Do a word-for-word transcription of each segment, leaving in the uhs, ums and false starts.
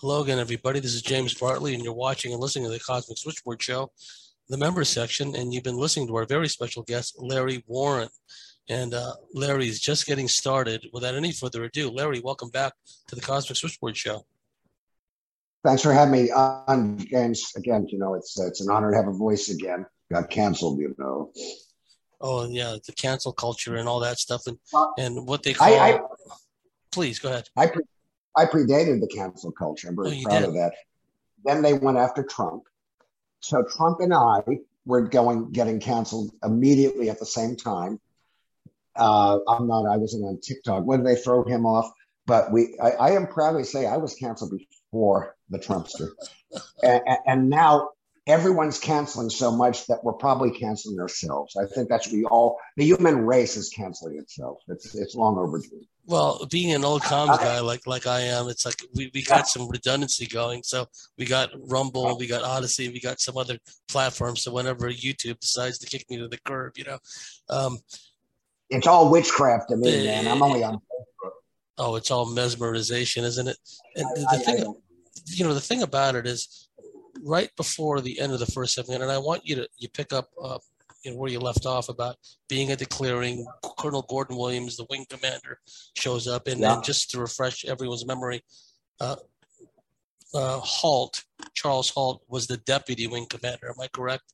Hello again, everybody. This is James Bartley, and you're watching and listening to the Cosmic Switchboard Show, the members section, and you've been listening to our very special guest, Larry Warren. And uh, Larry's just getting started. Without any further ado, Larry, welcome back to the Cosmic Switchboard Show. Thanks for having me on, James. Again, you know, it's uh, it's an honor to have a voice again. Got canceled, you know. Oh, yeah, the cancel culture and all that stuff, and, uh, and what they call... I, I, Please, go ahead. I, pre- I predated the cancel culture. I'm very oh, proud did. of that. Then they went after Trump. So Trump and I were going getting canceled immediately at the same time. Uh, I'm not, I wasn't on TikTok. When did they throw him off? But we, I, I am proudly say I was canceled before the Trumpster. and, and now everyone's canceling so much that we're probably canceling ourselves. I think that's we all, the human race is canceling itself. It's it's long overdue. Well, being an old comms guy like like I am, it's like we, we got some redundancy going. So we got Rumble, we got Odyssey, we got some other platforms. So whenever YouTube decides to kick me to the curb, you know. Um, it's all witchcraft to me, man. I'm only on Facebook. Oh, it's all mesmerization, isn't it? And the, the I, thing, I you know, the thing about it is, right before the end of the first segment, and I want you to you pick up uh, you know, where you left off about being at the clearing. Colonel Gordon Williams, the wing commander, shows up, and, yeah. and just to refresh everyone's memory, uh, uh, Halt, Charles Halt, was the deputy wing commander. Am I correct?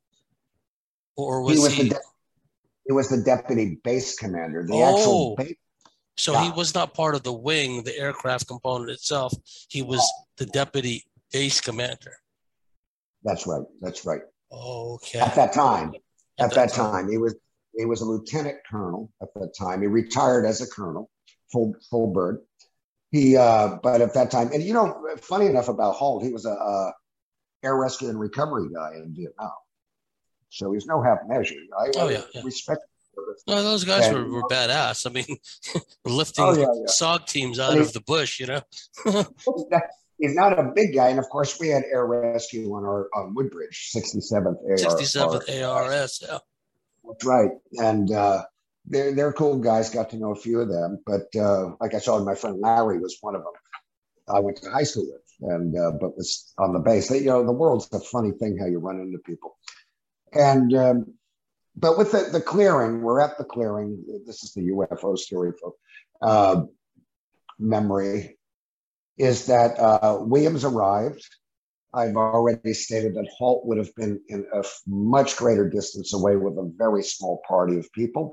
Or was he? Was he? The de- he was the deputy base commander. The oh, actual base. So yeah. He was not part of the wing, the aircraft component itself. He was the deputy base commander. That's right. That's right. Okay. At that time, at, at that, that time. time, he was he was a lieutenant colonel at that time. He retired as a colonel, full full bird. He, uh, but at that time, and you know, funny enough about Halt, he was a, a air rescue and recovery guy in Vietnam, so he's no half measure. I, oh I yeah, yeah. respect. No, those guys and, were, were badass. I mean, lifting oh, yeah, yeah. S O G teams out he, of the bush, you know. He's not a big guy, and of course, we had air rescue on our on Woodbridge, sixty-seventh A R. sixty-seventh A R S, yeah. That's right, and uh, they're they're cool guys. Got to know a few of them, but uh, like I saw, my friend Larry was one of them. I went to high school with, and uh, but was on the base. They, you know, the world's a funny thing how you run into people, and. Um, But with the, the clearing, we're at the clearing. This is the U F O story for uh, memory, is that uh, Williams arrived. I've already stated that Halt would have been in a much greater distance away with a very small party of people,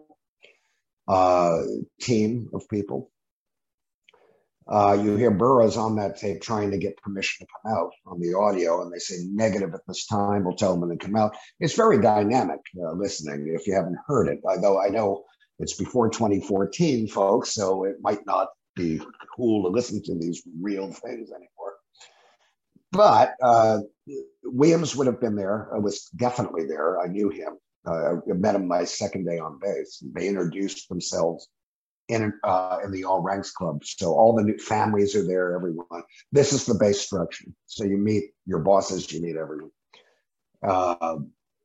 uh, team of people. Uh, you hear Burroughs on that tape trying to get permission to come out on the audio, and they say negative at this time. We'll tell them when they come out. It's very dynamic uh, listening if you haven't heard it, although I know it's before twenty fourteen, folks, so it might not be cool to listen to these real things anymore. But uh, Williams would have been there. I was definitely there. I knew him. Uh, I met him my second day on base. They introduced themselves in uh, in the All Ranks Club. So all the new families are there, everyone. This is the base structure. So you meet your bosses, you meet everyone. Uh,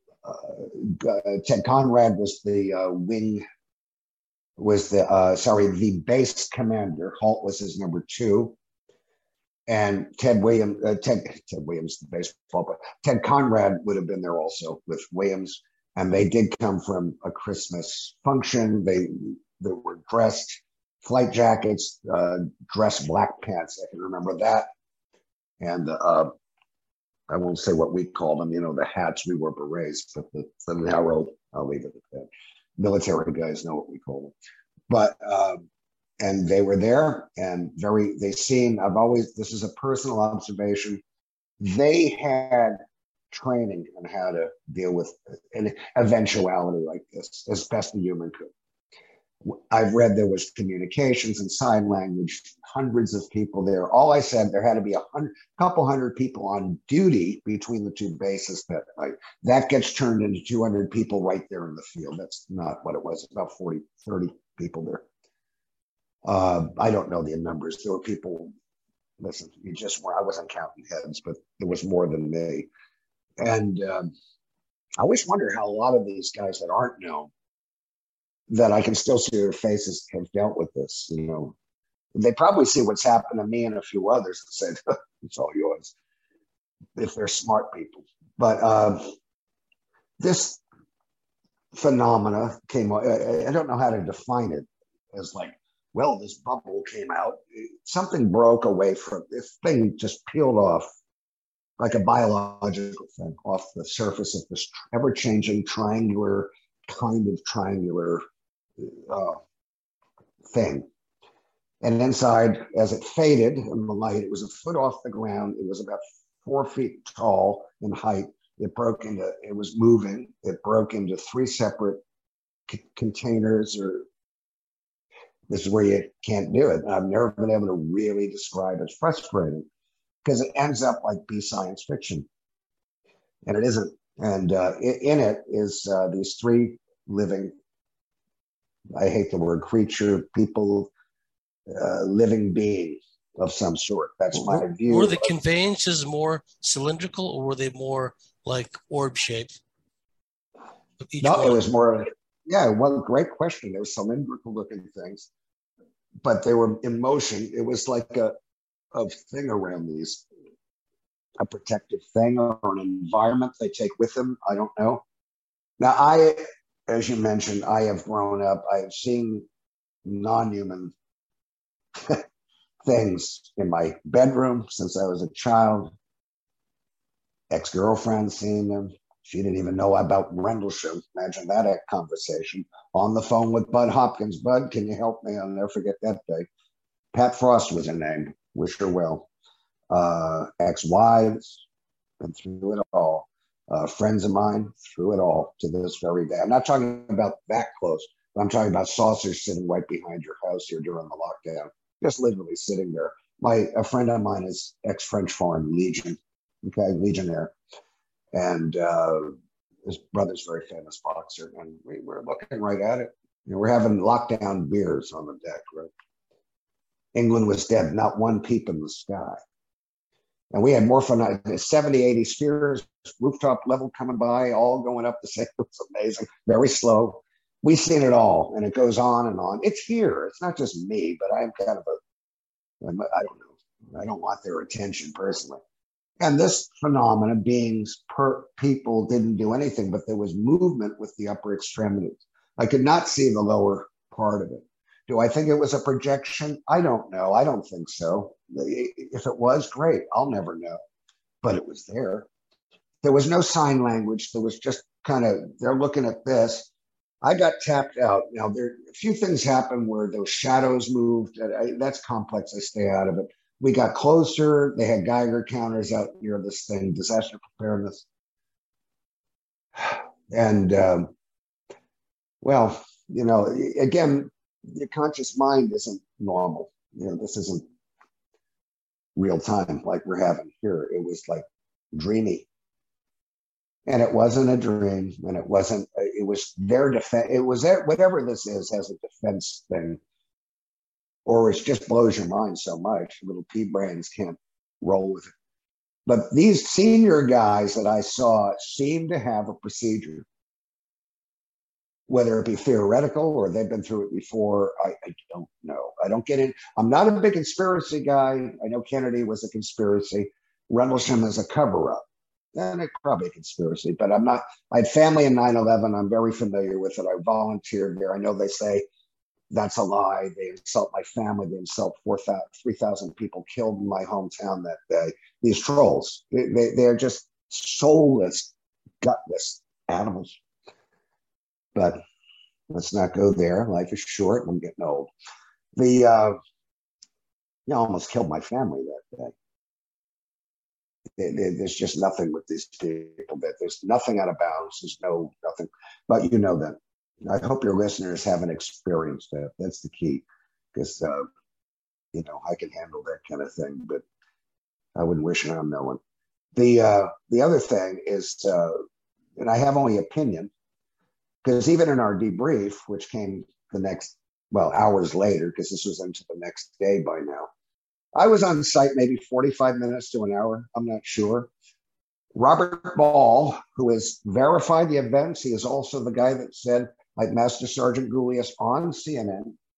uh, Ted Conrad was the uh, wing, was the, uh, sorry, the base commander. Halt was his number two. And Ted Williams, uh, Ted, Ted Williams, the baseball, but Ted Conrad would have been there also with Williams. And they did come from a Christmas function. They, They were dressed flight jackets, uh, dressed black pants. I can remember that. And uh, I won't say what we called them, you know, the hats, we wore berets, but the, the narrow, I'll leave it at that. Military guys know what we call them. But, uh, and they were there and very, they seemed, I've always, this is a personal observation. They had training on how to deal with an eventuality like this as best a human could. I've read there was communications and sign language, hundreds of people there. All I said, there had to be a hundred, couple hundred people on duty between the two bases that night. That gets turned into two hundred people right there in the field. That's not what it was, about forty, thirty people there. Uh, I don't know the numbers. There were people, listen, you just were, I wasn't counting heads, but there was more than me. And um, I always wonder how a lot of these guys that aren't known, that I can still see their faces, have dealt with this, you know. They probably see what's happened to me and a few others and say, it's all yours, if they're smart people. But uh, this phenomena came, I don't know how to define it as like, well, this bubble came out, something broke away from this thing, just peeled off like a biological thing off the surface of this ever-changing triangular, kind of triangular uh, thing. And inside, as it faded in the light, it was a foot off the ground. It was about four feet tall in height. It broke into, it was moving. It broke into three separate c- containers, or this is where you can't do it. I've never been able to really describe it. It's frustrating because it ends up like B science fiction, and it isn't. And uh, in it is uh, these three living, I hate the word creature, people, uh, living beings of some sort. That's my were, view. Were the conveyances more cylindrical, or were they more like orb shaped? No, one? It was more, yeah, one great question. There were cylindrical looking things, but they were in motion. It was like a, a thing around these, a protective thing or an environment they take with them. I don't know. Now, I, as you mentioned, I have grown up, I have seen non-human things in my bedroom since I was a child. Ex-girlfriend seen them. She didn't even know about Rendlesham. Imagine that conversation. On the phone with Bud Hopkins. Bud, can you help me? I'll never forget that day. Pat Frost was her name. Wish her well. Uh, ex-wives, been through it all. Uh, friends of mine, through it all to this very day. I'm not talking about that close, but I'm talking about saucers sitting right behind your house here during the lockdown. Just literally sitting there. My a friend of mine is ex-French Foreign Legion, okay, Legionnaire, and uh, his brother's a very famous boxer, and we were looking right at it. You know, we're having lockdown beers on the deck, right? England was dead, not one peep in the sky. And we had more fun, seventy, eighty spheres, rooftop level coming by, all going up the same. It was amazing, very slow. We've seen it all, and it goes on and on. It's here. It's not just me, but I'm kind of a, I'm, I don't know. I don't want their attention personally. And this phenomena, beings, per people didn't do anything, but there was movement with the upper extremities. I could not see the lower part of it. Do I think it was a projection? I don't know. I don't think so. If it was, great. I'll never know. But it was there. There was no sign language. There was just kind of, they're looking at this. I got tapped out. Now, there a few things happened where those shadows moved. I, that's complex. I stay out of it. We got closer. They had Geiger counters out near this thing, disaster preparedness. And, um, well, you know, again, your conscious mind isn't normal. You know, this isn't real time like we're having here. It was like dreamy. And it wasn't a dream, and it wasn't, it was their defense. It was their, whatever this is, has a defense thing, or it just blows your mind so much. Little pea brains can't roll with it. But these senior guys that I saw seemed to have a procedure. Whether it be theoretical or they've been through it before, I, I don't know. I don't get in. I'm not a big conspiracy guy. I know Kennedy was a conspiracy. Rendlesham is a cover-up. And it's probably a conspiracy, but I'm not. I had family in nine eleven. I'm very familiar with it. I volunteered there. I know they say that's a lie. They insult my family. They insult three thousand people killed in my hometown that day. These trolls, they, they, they're just soulless, gutless animals. But let's not go there. Life is short and I'm getting old. The, uh, you know, almost killed my family that day. There's just nothing with these people. That there's nothing out of bounds. There's no nothing. But you know that. I hope your listeners haven't experienced that. That's the key, because uh, you know I can handle that kind of thing, but I wouldn't wish it on no one. The uh, the other thing is, uh, and I have only opinion, because even in our debrief, which came the next well hours later, because this was into the next day by now. I was on site maybe forty-five minutes to an hour. I'm not sure. Robert Ball, who has verified the events, he is also the guy that said, like Master Sergeant Gulius on C N N,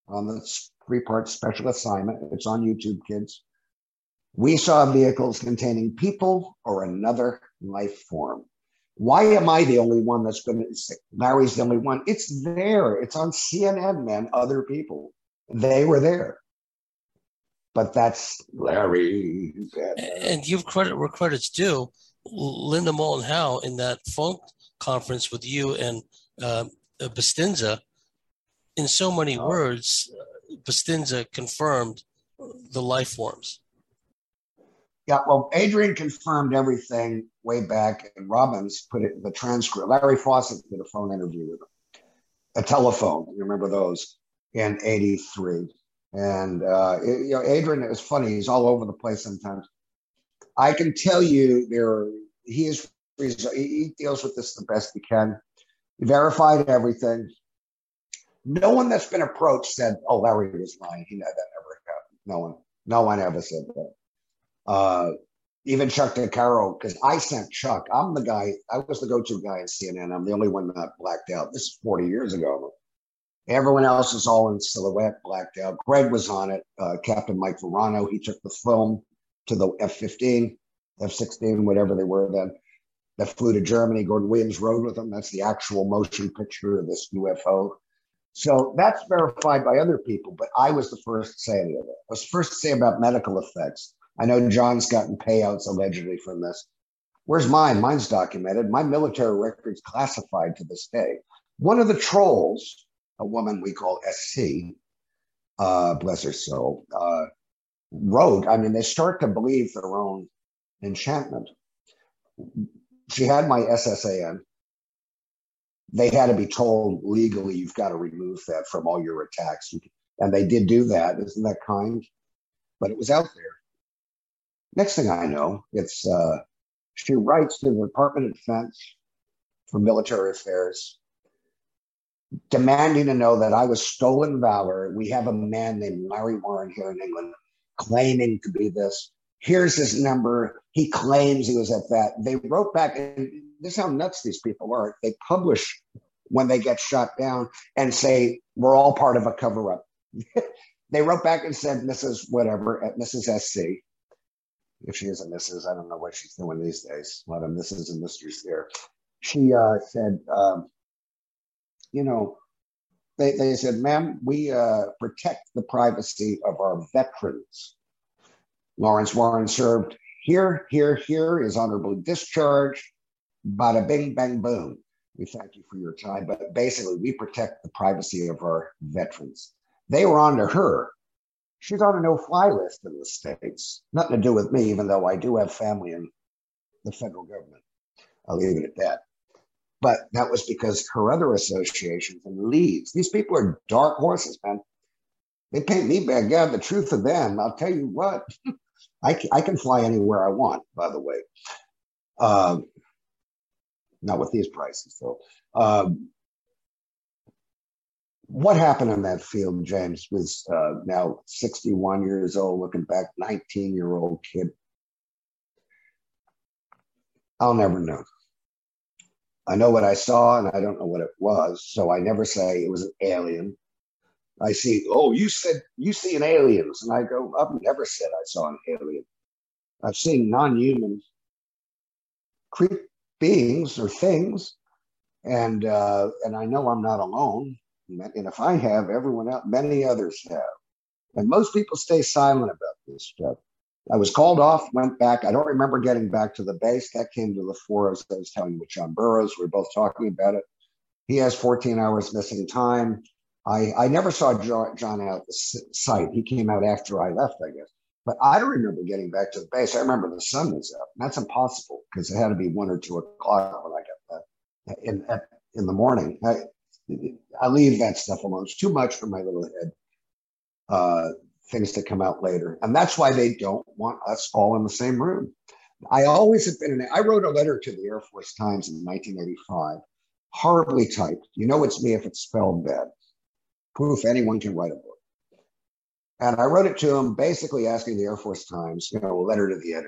on the three-part special assignment. It's on YouTube, kids. We saw vehicles containing people or another life form. Why am I the only one that's going to say Larry's the only one? It's there. It's on C N N, man. Other people. They were there. But that's Larry. And give credit where credit's due. Linda Moulton Howe in that phone conference with you and uh, Bustinza, in so many oh. words, Bustinza confirmed the life forms. Yeah, well, Adrian confirmed everything way back, and Robbins put it in the transcript. Larry Fawcett did a phone interview with him, a telephone. You remember those in eighty-three. And, uh, it, you know, Adrian is funny. He's all over the place sometimes. I can tell you there, he is, he deals with this the best he can. He verified everything. No one that's been approached said, oh, Larry was lying. He, that never happened. No one, no one ever said that. Uh, even Chuck DeCaro, because I sent Chuck. I'm the guy, I was the go-to guy at C N N. I'm the only one that blacked out. This is forty years ago. Everyone else is all in silhouette, blacked out. Greg was on it, uh, Captain Mike Verano. He took the film to the F fifteen, F sixteen, whatever they were then, that flew to Germany. Gordon Williams rode with them. That's the actual motion picture of this U F O. So that's verified by other people, but I was the first to say any of it. I was first to say about medical effects. I know John's gotten payouts allegedly from this. Where's mine? Mine's documented. My military record's classified to this day. One of the trolls, a woman we call S C, uh, bless her soul, uh, wrote, I mean, they start to believe their own enchantment. She had my S S A N. They had to be told legally, you've got to remove that from all your attacks. And they did do that. Isn't that kind? But it was out there. Next thing I know, it's uh, she writes to the Department of Defense for Military Affairs, demanding to know that I was stolen valor. We have a man named Larry Warren here in England claiming to be this. Here's his number. He claims he was at that. They wrote back, and this is how nuts these people are. They publish when they get shot down and say, we're all part of a cover-up. They wrote back and said, Missus whatever, at Missus S C. If she is a Missus, I don't know what she's doing these days. A lot of Missus and Misters there. She uh, said, um, you know, they, they said, ma'am, we uh, protect the privacy of our veterans. Lawrence Warren served here, here, here, is honorably discharged. Bada bing, bang, boom. We thank you for your time. But basically, we protect the privacy of our veterans. They were on to her. She's on a no-fly list in the States. Nothing to do with me, even though I do have family in the federal government. I'll leave it at that. But that was because her other associations and leads, these people are dark horses, man. They paint me bad. God, the truth of them, I'll tell you what, I, can, I can fly anywhere I want, by the way. Um, not with these prices, though. Um, what happened in that field, James, was uh, now sixty-one years old, looking back, nineteen-year-old kid. I'll never know. I know what I saw, and I don't know what it was, so I never say it was an alien. I see, oh, you said you see an aliens, and I go, I've never said I saw an alien. I've seen non-human creep beings or things, and uh, and I know I'm not alone. And if I have, everyone else, many others have. And most people stay silent about this stuff. I was called off, went back. I don't remember getting back to the base. That came to the fore. As I was telling you with John Burroughs. We were both talking about it. He has fourteen hours missing time. I, I never saw John out at the site. He came out after I left, I guess. But I don't remember getting back to the base. I remember the sun was up. That's impossible because it had to be one or two o'clock when I got back in, in the morning. I, I leave that stuff alone. It's too much for my little head. Uh, things to come out later. And that's why they don't want us all in the same room. I always have been in, I wrote a letter to the Air Force Times in nineteen eighty-five, horribly typed. You know it's me if it's spelled bad. Proof anyone can write a book. And I wrote it to them basically asking the Air Force Times, you know, a letter to the editor,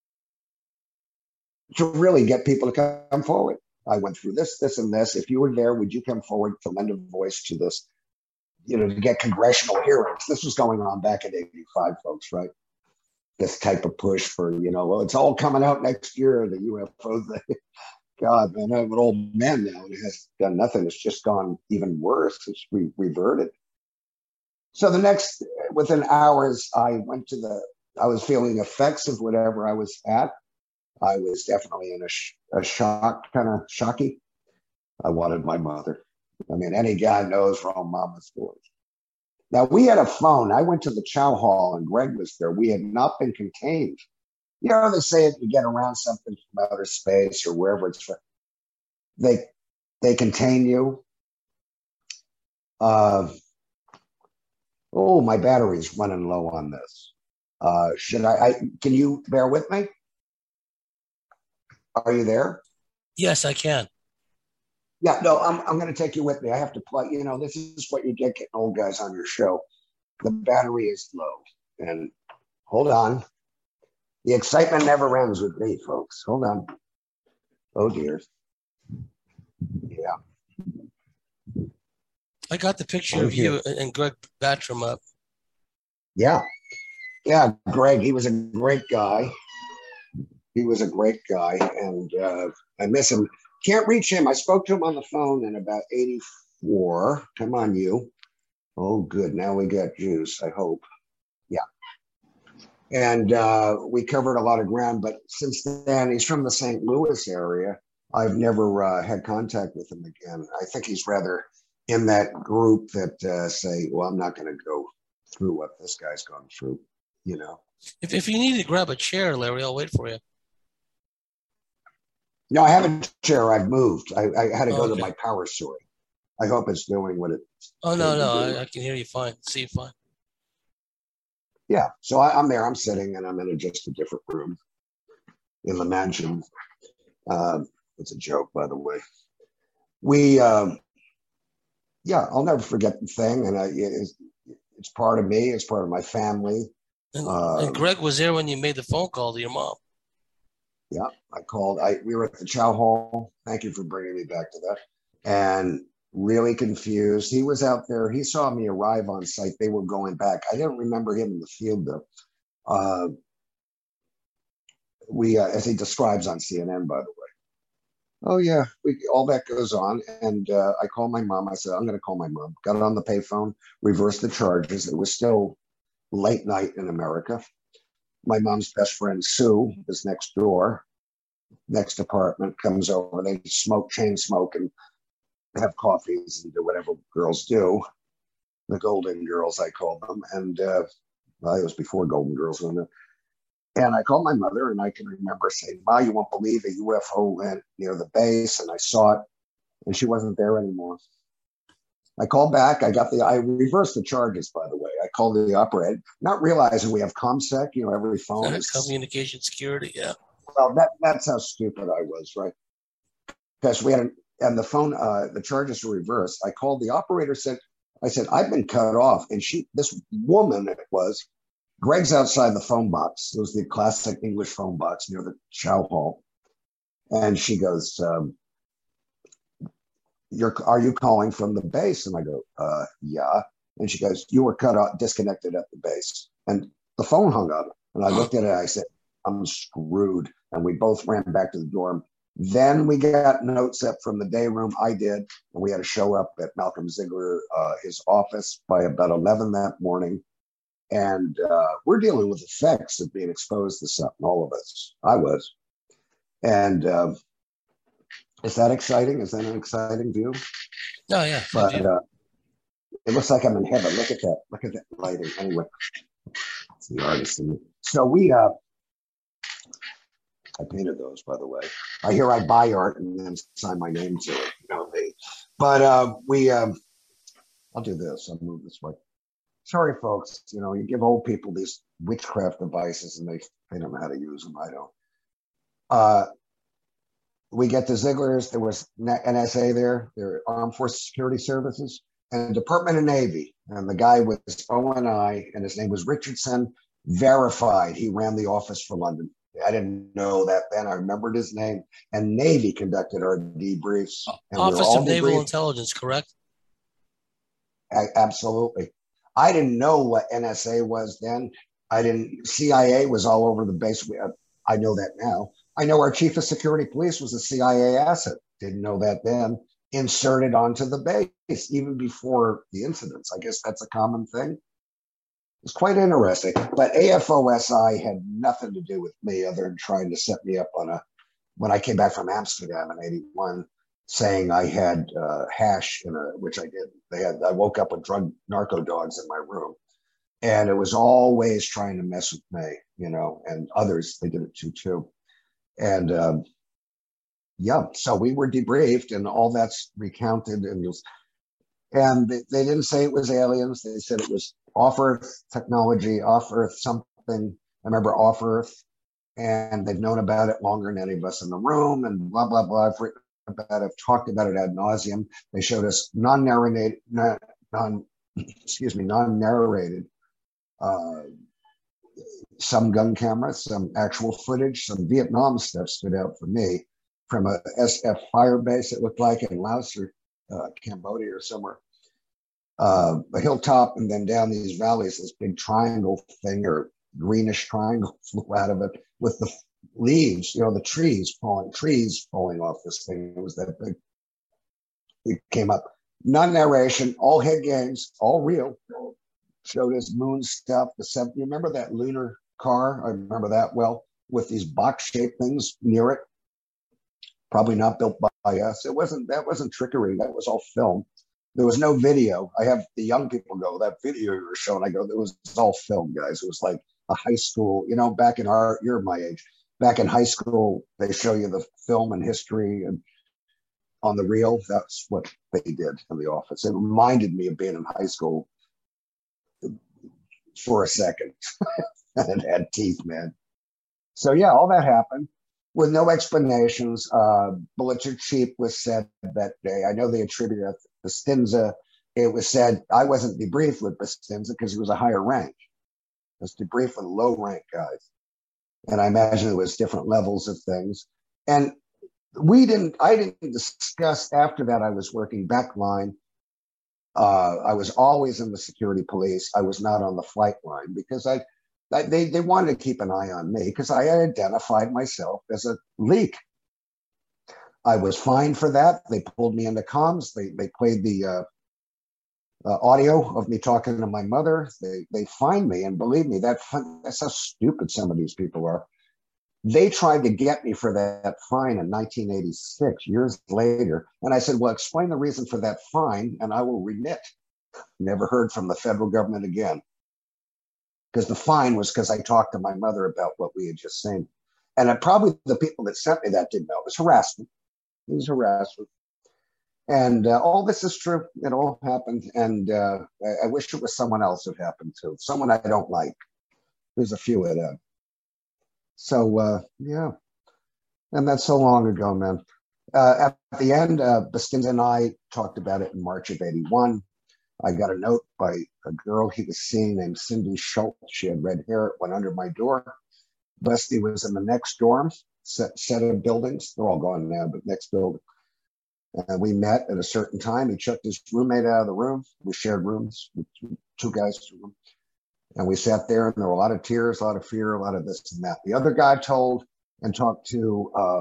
to really get people to come forward. I went through this, this, and this. If you were there, would you come forward to lend a voice to this you know, to get congressional hearings. This was going on back in eighty-five, folks, right? This type of push for, you know, well, it's all coming out next year, the U F O thing. God, man, I'm an old man now and it has done nothing. It's just gone even worse. It's re- reverted. So the next, within hours, I went to the, I was feeling effects of whatever I was at. I was definitely in a, sh- a shock, kind of shocky. I wanted my mother. I mean, any guy knows from mama stories. Now, we had a phone. I went to the chow hall and Greg was there. We had not been contained. You know, they say if you get around something from outer space or wherever it's from, they, they contain you. Uh, oh, my battery's running low on this. Uh, should I, I, can you bear with me? Are you there? Yes, I can. Yeah, no, I'm I'm going to take you with me. I have to play. You know, this is what you get getting old guys on your show. The battery is low. And hold on. The excitement never ends with me, folks. Hold on. Oh, dear. Yeah. I got the picture Oh, of you and Greg Batram up. Yeah. Yeah, Greg, he was a great guy. He was a great guy, and uh, I miss him. Can't reach him. I spoke to him on the phone in about eighty-four. Come on, you. Oh, good. Now we got juice, I hope. Yeah. And uh, we covered a lot of ground, but since then, he's from the Saint Louis area. I've never uh, had contact with him again. I think he's rather in that group that uh, say, well, I'm not going to go through what this guy's gone through, you know. If, if you need to grab a chair, Larry, I'll wait for you. No, I have a chair. I've moved. I, I had to go okay. to my power source. I hope it's doing what it. Oh no, no, I, I can hear you fine. See you fine. Yeah, so I, I'm there. I'm sitting, and I'm in a, just a different room in the mansion. Uh, it's a joke, by the way. We, um, yeah, I'll never forget the thing, and I, it's, it's part of me. It's part of my family. And, um, and Greg was there when you made the phone call to your mom. Yeah, I called. I we were at the chow hall. Thank you for bringing me back to that. And really confused. He was out there. He saw me arrive on site. They were going back. I didn't remember him in the field though. Uh, we, uh, as he describes on C N N, by the way. Oh yeah, we, all that goes on. And uh, I called my mom. I said, I'm going to call my mom. Got it on the payphone, reversed the charges. It was still late night in America. My mom's best friend, Sue, is next door, next apartment, comes over. They smoke, chain smoke, and have coffees and do whatever girls do. The Golden Girls, I call them. And uh, well, it was before Golden Girls. Wasn't it? And I called my mother, and I can remember saying, Ma, you won't believe a U F O went near the base, and I saw it, and she wasn't there anymore. I called back. I got the, I reversed the charges, by the way. I called the operator, not realizing we have ComSec, you know, every phone is. Communication security, yeah. Well, that, that's how stupid I was, right? Because we had, an, and the phone, uh, the charges were reversed. I called the operator, said, I said, I've been cut off. And she, this woman, it was, Greg's outside the phone box. It was the classic English phone box near the chow hall. And she goes, um, You're, are you calling from the base? And I go, uh, yeah. And she goes, you were cut off, disconnected at the base. And the phone hung up. And I looked at it, I said, I'm screwed. And we both ran back to the dorm. Then we got notes up from the day room. I did. And we had to show up at Malcolm Ziegler, uh, his office by about eleven that morning. And uh, we're dealing with effects of being exposed to something, all of us. I was. And uh, is that exciting? Is that an exciting view? Oh, yeah. But uh, it looks like I'm in heaven. Look at that. Look at that lighting. Anyway, it's the artist in me. So we, uh, I painted those, by the way. I hear I buy art and then sign my name to it. You know, they, but uh, we, um, I'll do this. I'll move this way. Sorry, folks. You know, you give old people these witchcraft devices and they, they don't know how to use them. I don't. Uh, we get to Ziegler's. There was N S A there. There were Armed Forces Security Services and Department of Navy. And the guy was O N I, and his name was Richardson. Verified. He ran the office for London. I didn't know that then. I remembered his name. And Navy conducted our debriefs. And Office we of Naval Intelligence, correct? A- absolutely. I didn't know what N S A was then. I didn't. C I A was all over the base. We- uh, I know that now. I know our chief of security police was a C I A asset. Didn't know that then. Inserted onto the base even before the incidents. I guess that's a common thing. It's quite interesting. But A F O S I had nothing to do with me other than trying to set me up on a, when I came back from Amsterdam in eighty-one, saying I had uh, hash in a, which I did. They had, I woke up with drug narco dogs in my room. And it was always trying to mess with me, you know, and others, they did it too, too. And um, yeah, so we were debriefed and all that's recounted. And you'll, and they, they didn't say it was aliens. They said it was off Earth technology, off Earth something. I remember off Earth, and they've known about it longer than any of us in the room, and blah blah blah. I've written about it, I've talked about it ad nauseum. They showed us non-narrated, non, non excuse me, non-narrated, uh, some gun cameras, some actual footage, some Vietnam stuff stood out for me from a S F fire base. It looked like in Laos or uh, Cambodia or somewhere. Uh, a hilltop and then down these valleys, this big triangle thing or greenish triangle flew out of it with the leaves, you know, the trees falling, trees falling off this thing. It was that big. It came up. Non narration, all head games, all real. Showed us moon stuff. The seven, you remember that lunar car? I remember that well, with these box shaped things near it. Probably not built by us. It wasn't, that wasn't trickery. That was all film. There was no video. I have the young people go, that video you were showing. I go, it was all film, guys. It was like a high school, you know, back in our, you're my age. Back in high school, they show you the film and history and on the reel. That's what they did in the office. It reminded me of being in high school for a second. And it had teeth, man. So yeah, all that happened with no explanations. Uh, bullets are cheap was said that day. I know they attributed it to Bustinza. It was said I wasn't debriefed with Bustinza because he was a higher rank. I was debriefed with low rank guys. And I imagine it was different levels of things. And we didn't, I didn't discuss after that. I was working backline. Uh, I was always in the security police. I was not on the flight line because I, I they, they wanted to keep an eye on me because I identified myself as a leak. I was fined for that. They pulled me into comms. They, they played the uh, uh, audio of me talking to my mother. They, they fined me. And believe me, that that's how stupid some of these people are. They tried to get me for that fine in nineteen eighty-six, years later. And I said, well, explain the reason for that fine and I will remit. Never heard from the federal government again. Because the fine was because I talked to my mother about what we had just seen. And it, probably the people that sent me that didn't know. It was harassment. It was harassment. And uh, all this is true. It all happened. And uh, I, I wish it was someone else it happened to. Someone I don't like. There's a few of them. So, uh, yeah. And that's so long ago, man. Uh, at the end, uh, Bustinza and I talked about it in March of eighty-one. I got a note by a girl he was seeing named Cindy Schultz. She had red hair. It went under my door. Busty was in the next dorm set, set of buildings. They're all gone now, but next building. And we met at a certain time. He chucked his roommate out of the room. We shared rooms with two guys. And we sat there, and there were a lot of tears, a lot of fear, a lot of this and that. The other guy told and talked to, uh,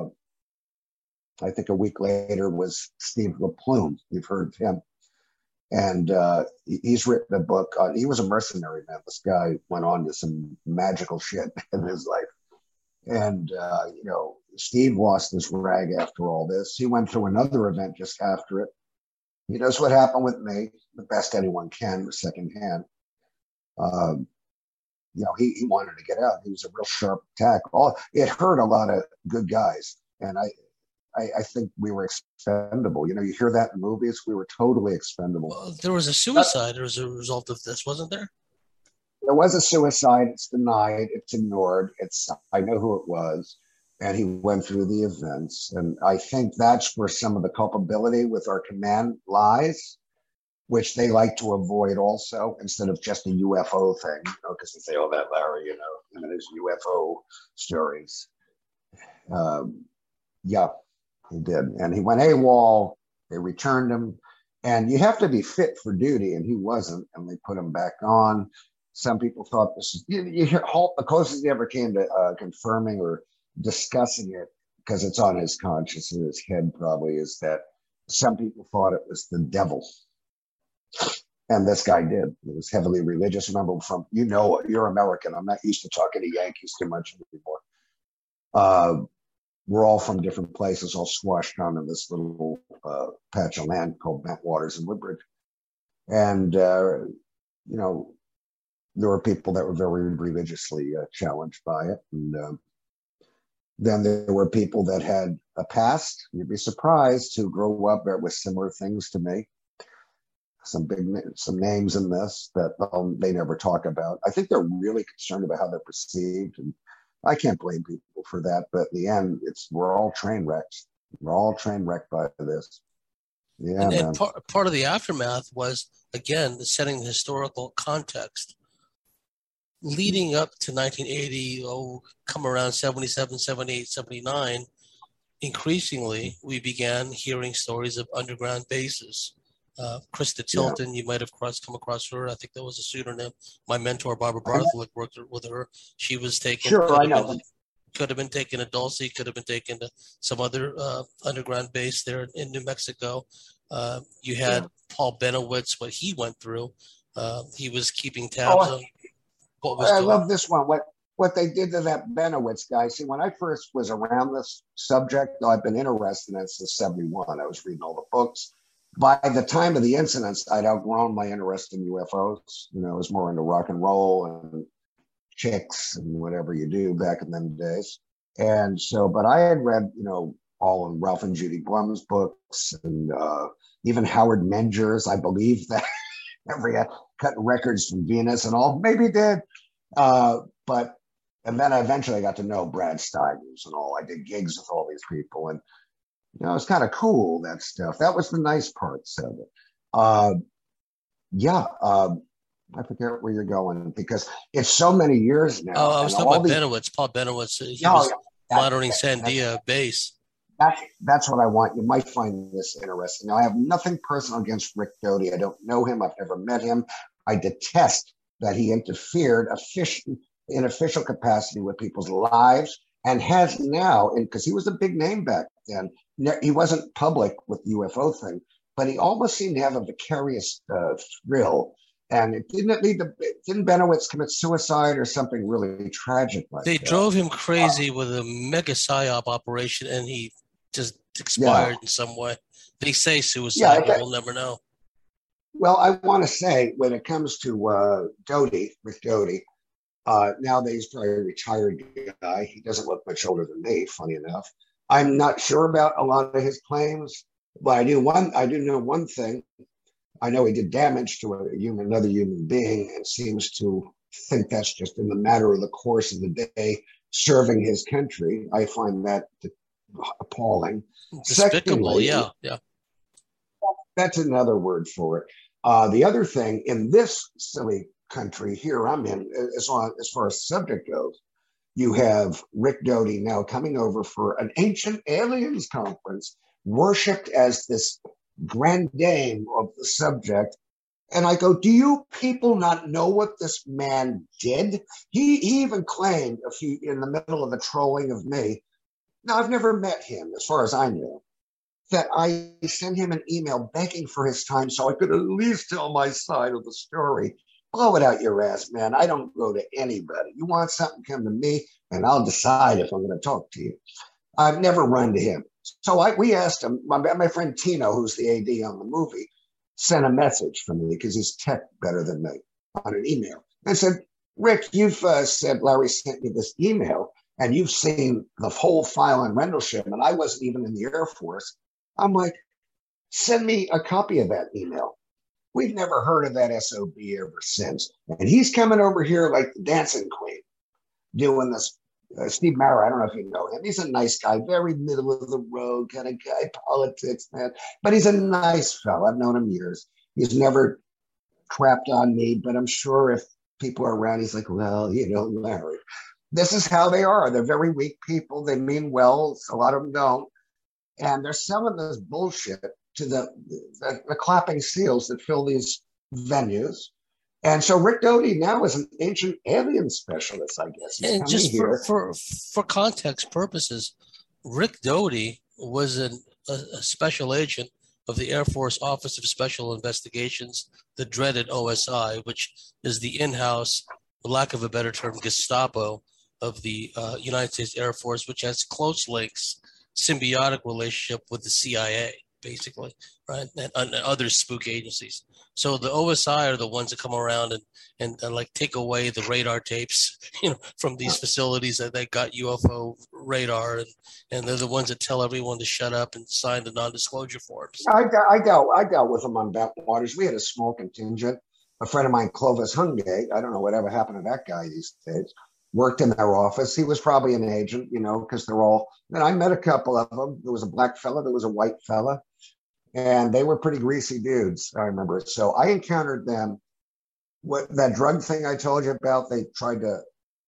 I think a week later, was Steve LaPlume. You've heard of him. And uh, he's written a book. On, he was a mercenary, man. This guy went on to some magical shit in his life. And, uh, you know, Steve lost his rag after all this. He went through another event just after it. He knows what happened with me, the best anyone can, secondhand. Um, you know, he, he wanted to get out. He was a real sharp attack. All it hurt a lot of good guys, and I, I, I think we were expendable. You know, you hear that in movies. We were totally expendable. Well, there was a suicide as a result of this, wasn't there? There was a suicide. It's denied. It's ignored. It's I know who it was, and he went through the events. And I think that's where some of the culpability with our command lies, which they like to avoid also, instead of just a U F O thing, you know, because they say, oh, that Larry, you know, I mean, there's U F O stories. Um, yeah, he did. And he went AWOL. They returned him. And you have to be fit for duty, and he wasn't, and they put him back on. Some people thought this is, you, you hear Halt, the closest he ever came to uh, confirming or discussing it, because it's on his conscience in his head probably, is that some people thought it was the devil. And this guy did. He was heavily religious. Remember, from, you know, you're American. I'm not used to talking to Yankees too much anymore. Uh, we're all from different places, all squashed down in this little uh, patch of land called Bentwaters and Woodbridge. And, uh, you know, there were people that were very religiously uh, challenged by it. And uh, then there were people that had a past, you'd be surprised, to grow up with similar things to me. Some big, some names in this that um, they never talk about. I think they're really concerned about how they're perceived, and I can't blame people for that. But in the end, it's we're all train wrecks. We're all train wrecked by this. Yeah, and, man. and part, part of the aftermath was, again, the setting the historical context. Leading up to nineteen eighty, oh, come around seventy-seven, seventy-eight, seventy-nine, increasingly we began hearing stories of underground bases. Uh, Krista Tilton, yeah. You might have cross, come across her. I think that was a pseudonym. My mentor, Barbara Bartholick, worked with her. She was taken. Sure, I know. Been, could have been taken to Dulce, could have been taken to some other uh, underground base there in New Mexico. Uh, you had yeah. Paul Benowitz, what he went through. Uh, he was keeping tabs oh, on what was I going love on. this one. What what they did to that Benowitz guy. See, when I first was around this subject, I've been interested in it since seventy-one. I was reading all the books. By the time of the incidents, I'd outgrown my interest in U F Os. You know, I was more into rock and roll and chicks and whatever you do back in them days. And so, but I had read, you know, all in Ralph and Judy Blum's books, and uh, even Howard Menger's, I believe that every uh, cutting records from Venus and all, maybe did. Uh, but, and then I eventually got to know Brad Steigers and all. I did gigs with all these people, and you know, it's kind of cool, that stuff. That was the nice parts of it. Uh, yeah, uh, I forget where you're going, because it's so many years now. Oh, I was talking about these... Benowitz, Paul Benowitz. He oh, was yeah, monitoring Sandia base. That's, that's what I want. You might find this interesting. Now, I have nothing personal against Rick Doty. I don't know him. I've never met him. I detest that he interfered official, in official capacity with people's lives, and has now, because he was a big name back then. He wasn't public with the U F O thing, but he almost seemed to have a vicarious uh, thrill. And it didn't lead to, didn't Benowitz commit suicide or something really tragic like they that? They drove him crazy uh, with a mega psyop operation, and he just expired yeah. in some way. They say suicide, yeah, but we'll never know. Well, I want to say, when it comes to uh, Doty, Rick Doty, uh, nowadays he's probably a retired guy. He doesn't look much older than me, funny enough. I'm not sure about a lot of his claims, but I do one. I do know one thing. I know he did damage to a human, another human being, and seems to think that's just in the matter of the course of the day, serving his country. I find that appalling. Despicable, Secondly, yeah, yeah. That's another word for it. Uh, the other thing, in this silly country here I'm in, as, on, as far as subject goes, you have Rick Doty now coming over for an ancient aliens conference, worshipped as this grand dame of the subject. And I go, do you people not know what this man did? He, he even claimed, a few, in the middle of the trolling of me, now I've never met him, as far as I knew, that I sent him an email begging for his time so I could at least tell my side of the story. Blow it out your ass, man. I don't go to anybody. You want something, come to me, and I'll decide if I'm going to talk to you. I've never run to him. So I, we asked him, my, my friend Tino, who's the A D on the movie, sent a message for me, because he's tech better than me, on an email. And said, Rick, you've uh, said Larry sent me this email, and you've seen the whole file on Rendlesham, and I wasn't even in the Air Force. I'm like, send me a copy of that email. We've never heard of that S O B ever since. And he's coming over here like the dancing queen, doing this. Uh, Steve Mara, I don't know if you know him. He's a nice guy, very middle of the road kind of guy, politics, man. But he's a nice fellow. I've known him years. He's never crapped on me, but I'm sure if people are around, he's like, well, you know, Larry. This is how they are. They're very weak people. They mean well. A lot of them don't. And they're selling this bullshit to the, the, the clapping seals that fill these venues. And so Rick Doty now is an ancient alien specialist, I guess. He's And just here. for, for for context purposes, Rick Doty was an, a, a special agent of the Air Force Office of Special Investigations, the dreaded O S I, which is the in-house, for lack of a better term, Gestapo of the uh, United States Air Force, which has close links, symbiotic relationship with the C I A, basically, right, and, and other spook agencies. So the O S I are the ones that come around and, and, and like take away the radar tapes, you know, from these facilities that they got U F O radar, and, and they're the ones that tell everyone to shut up and sign the non-disclosure forms. I, I dealt I dealt with them on Bentwaters. We had a small contingent. A friend of mine, Clovis Hungate, I don't know whatever happened to that guy these days, worked in their office. He was probably an agent, you know, because they're all, and I met a couple of them. There was a black fella, there was a white fella, and they were pretty greasy dudes, I remember. So I encountered them. What that drug thing I told you about, they tried to,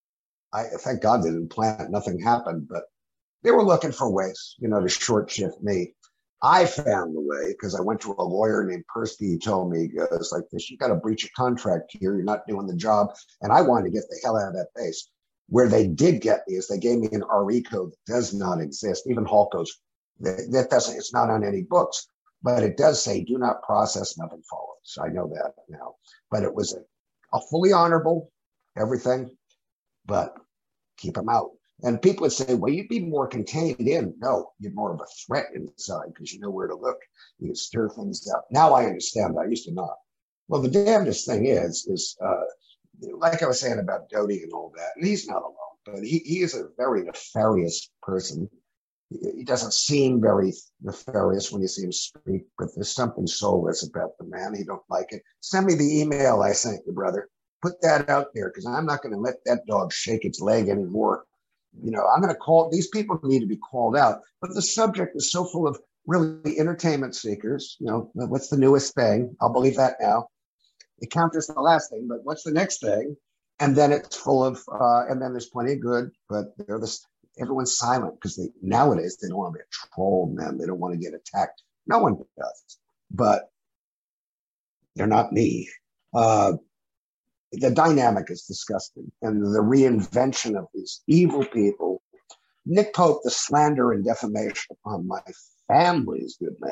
I thank God they didn't plant, nothing happened, but they were looking for ways, you know, to short shift me. I found the way because I went to a lawyer named Persky. He told me, he goes like this, you got to breach a contract here. You're not doing the job. And I wanted to get the hell out of that base. Where they did get me is they gave me an R E code that does not exist. Even Hall goes, that, that doesn't, it's not on any books, but it does say do not process, nothing follows. I know that now, but it was a, a fully honorable everything, but keep them out. And people would say, well, you'd be more contained in. No, you're more of a threat inside because you know where to look. You stir things up. Now I understand that. I used to not. Well, the damnedest thing is, is uh, like I was saying about Doty and all that, and he's not alone, but he, he is a very nefarious person. He, he doesn't seem very nefarious when you see him speak, but there's something soulless about the man. He don't like it. Send me the email I sent you, brother. Put that out there because I'm not going to let that dog shake its leg anymore. You know, I'm going to call, these people need to be called out, but the subject is so full of really entertainment seekers. You know, what's the newest thing? I'll believe that now. It counts as the last thing, but what's the next thing? And then it's full of, uh, and then there's plenty of good, but they're this, everyone's silent because they, nowadays they don't want to be a troll, man. They don't want to get attacked. No one does, but they're not me. Uh, The dynamic is disgusting, and the reinvention of these evil people. Nick Pope, the slander and defamation upon my family's good man.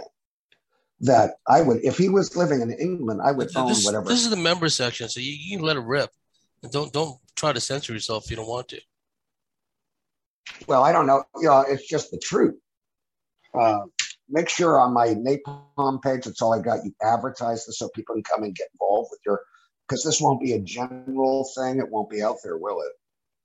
That I would, if he was living in England, I would own this, whatever. This is the member section, so you, you can let it rip. And don't don't try to censor yourself if you don't want to. Well, I don't know. You know, it's just the truth. Uh, make sure on my Napalm page, that's all I got. You advertise this so people can come and get involved with your. Because this won't be a general thing. It won't be out there, will it?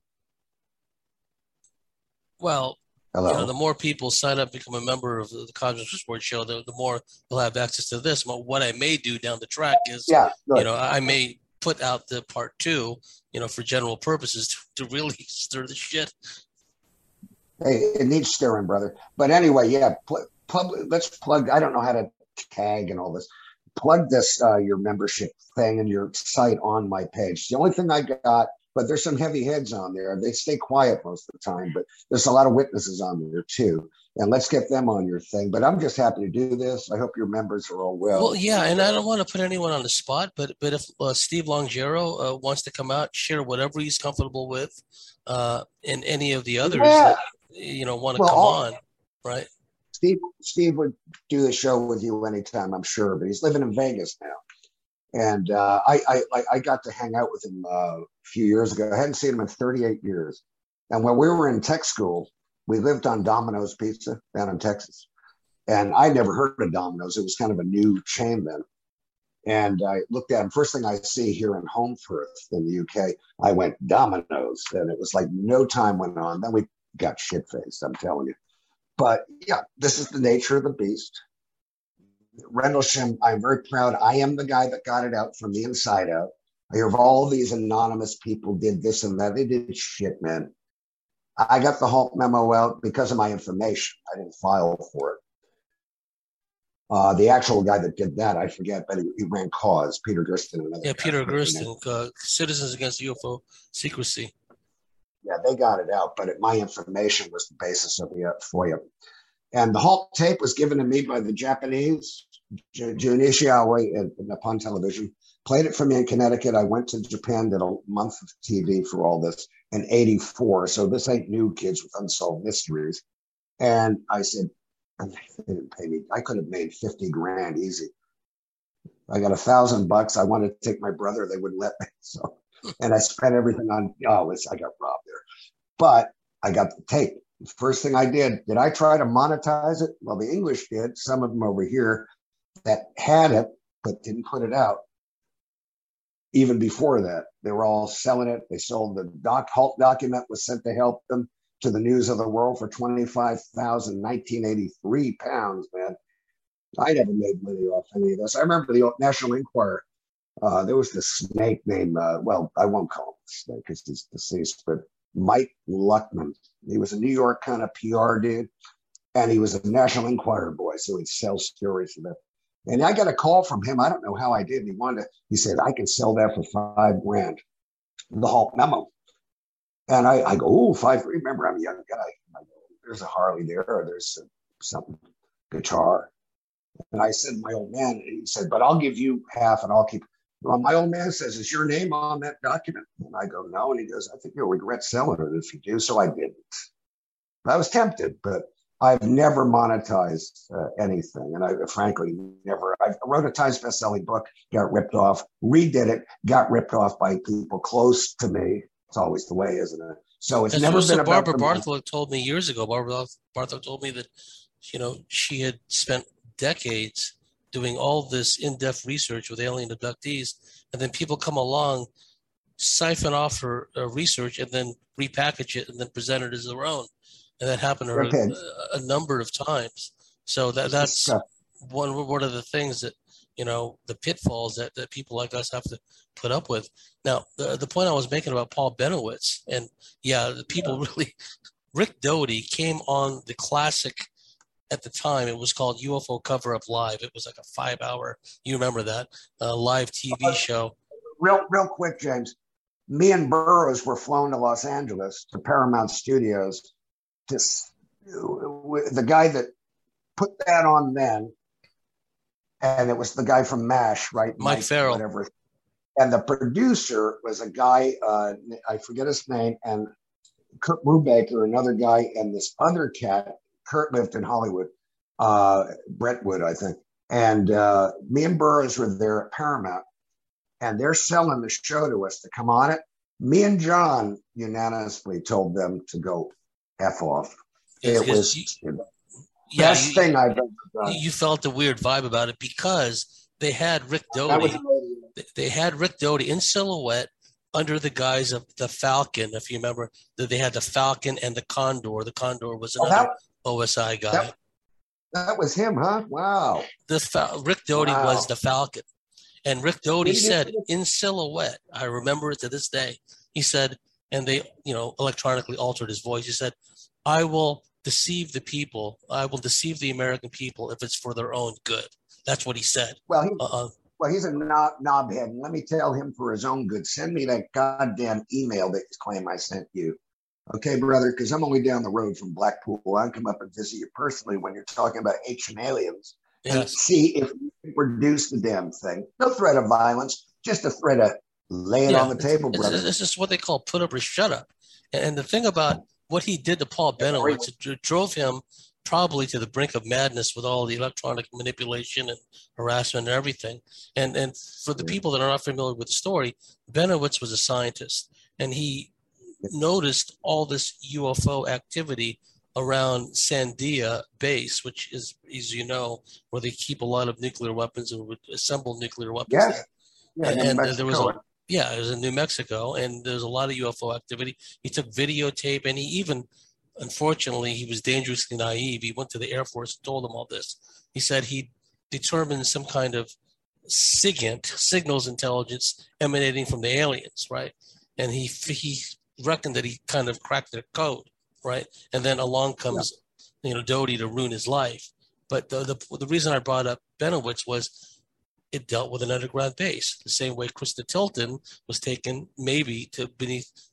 Well, Hello? You know, the more people sign up, become a member of the Cosmic Sports Show, the, the more they'll have access to this. But what I may do down the track is, yeah, you know, I may put out the part two, you know, for general purposes to, to really stir the shit. Hey, it needs stirring, brother. But anyway, yeah, pl- pub- let's plug. I don't know how to tag and all this. Plug this, uh, your membership thing and your site on my page. The only thing I got, but there's some heavy heads on there. They stay quiet most of the time, but there's a lot of witnesses on there too. And let's get them on your thing. But I'm just happy to do this. I hope your members are all well. Well, yeah, and I don't want to put anyone on the spot, but but if uh, Steve Longero uh, wants to come out, share whatever he's comfortable with, uh, and any of the others yeah. that, you know, want to well, come all, on, right? Steve, Steve would do the show with you anytime, I'm sure, but he's living in Vegas now. And uh, I, I, I got to hang out with him uh, a few years ago. I hadn't seen him in thirty-eight years. And when we were in tech school, we lived on Domino's Pizza down in Texas. And I never heard of Domino's. It was kind of a new chain then. And I looked at him. First thing I see here in Holmfirth in the U K, I went Domino's. And it was like no time went on. Then we got shit-faced, I'm telling you. But yeah, this is the nature of the beast. Rendlesham, I'm very proud. I am the guy that got it out from the inside out. I hear of all these anonymous people did this and that. They did shit, man. I got the Halt memo out because of my information. I didn't file for it. Uh, the actual guy that did that, I forget, but he, he ran cause, Peter Gersten. Yeah, Peter Gersten, uh, Citizens Against U F O Secrecy. Yeah, they got it out, but it, my information was the basis of the uh, FOIA. And the Halt tape was given to me by the Japanese. Junichi Aoi upon television. Played it for me in Connecticut. I went to Japan, did a month of T V for all this in eighty-four. So this ain't new, Kids with Unsolved Mysteries. And I said, they didn't pay me. I could have made fifty grand easy. I got a thousand bucks. I wanted to take my brother. They wouldn't let me. So, and I spent everything on, oh, it's, I got robbed there. But I got the tape. The first thing I did, did I try to monetize it? Well, the English did. Some of them over here that had it, but didn't put it out. Even before that, they were all selling it. They sold the doc, Halt document was sent to help them to the News of the World for twenty-five thousand nineteen eighty-three pounds, man. I never made money off any of this. I remember the National Enquirer. Uh, there was this snake named, uh, well, I won't call him a snake because he's deceased, but Mike Luckman. He was a New York kind of P R dude, and he was a National Enquirer boy, so he'd sell stories for them. And I got a call from him. I don't know how I did. He wanted to, he said, I can sell that for five grand, the Halt memo. And I, I go, oh, five, remember, I'm a young guy. I go, there's a Harley there, or there's a, something, guitar. And I said, my old man, he said, but I'll give you half and I'll keep. Well, my old man says, is your name on that document? And I go, no. And he goes, I think you'll regret selling it if you do. So I didn't. I was tempted, but I've never monetized uh, anything. And I frankly never, I wrote a Times best-selling book, got ripped off, redid it, got ripped off by people close to me. It's always the way, isn't it? So it's That's never been about Barbara Bartholomew told me years ago. Barbara Bartholomew told me that, you know, she had spent decades doing all this in-depth research with alien abductees, and then people come along, siphon off her uh, research, and then repackage it and then present it as their own. And that happened to her a, a number of times. So that that's one one of the things that, you know, the pitfalls that, that people like us have to put up with. Now, the the point I was making about Paul Bennewitz, and yeah, the people yeah. really, Rick Doty came on the classic. At the time, it was called U F O Cover-Up Live. It was like a five-hour, you remember that, uh, live T V show. Real, real quick, James. Me and Burroughs were flown to Los Angeles to Paramount Studios. To, the guy that put that on then, and it was the guy from MASH, right? Mike, Mike Farrell. Whatever. And the producer was a guy, uh, I forget his name, and Kurt Brubaker, another guy, and this other cat. Kurt lived in Hollywood, uh, Brentwood, I think. And uh, me and Burroughs were there at Paramount, and they're selling the show to us to come on it. Me and John unanimously told them to go F off. It was you, the yeah, best you, thing I've ever done. You felt a weird vibe about it because they had Rick Doty. They had Rick Doty in silhouette under the guise of the Falcon. If you remember, that they had the Falcon and the Condor. The Condor was another... Oh, that- O S I guy. That, that was him, huh? Wow. The Fal- Rick Doty wow. was the Falcon. And Rick Doty said in silhouette, I remember it to this day, he said, and they, you know, electronically altered his voice. He said, I will deceive the people. I will deceive the American people if it's for their own good. That's what he said. Well, he, uh-uh. well he's a knob, knobhead. And let me tell him for his own good, send me that goddamn email that you claim I sent you. Okay, brother, because I'm only down the road from Blackpool. I'll come up and visit you personally when you're talking about ancient aliens yes. and see if you can produce the damn thing. No threat of violence, just a threat of lay it yeah, on the table, it's, brother. This is what they call put up or shut up. And the thing about what he did to Paul Bennewitz, it drove him probably to the brink of madness with all the electronic manipulation and harassment and everything. And, and for the people that are not familiar with the story, Bennewitz was a scientist, and he noticed all this U F O activity around Sandia base, which is, as you know, where they keep a lot of nuclear weapons and would assemble nuclear weapons. Yes. Yeah, and and there was a, yeah, it was in New Mexico, and there's a lot of U F O activity. He took videotape, and he even, unfortunately, he was dangerously naive. He went to the Air Force and told them all this. He said he determined some kind of SIGINT, signals intelligence, emanating from the aliens, right? And he he reckoned that he kind of cracked their code, right? And then along comes, yeah. you know, Doty to ruin his life. But the, the the reason I brought up Bennewitz was it dealt with an underground base, the same way Krista Tilton was taken maybe to beneath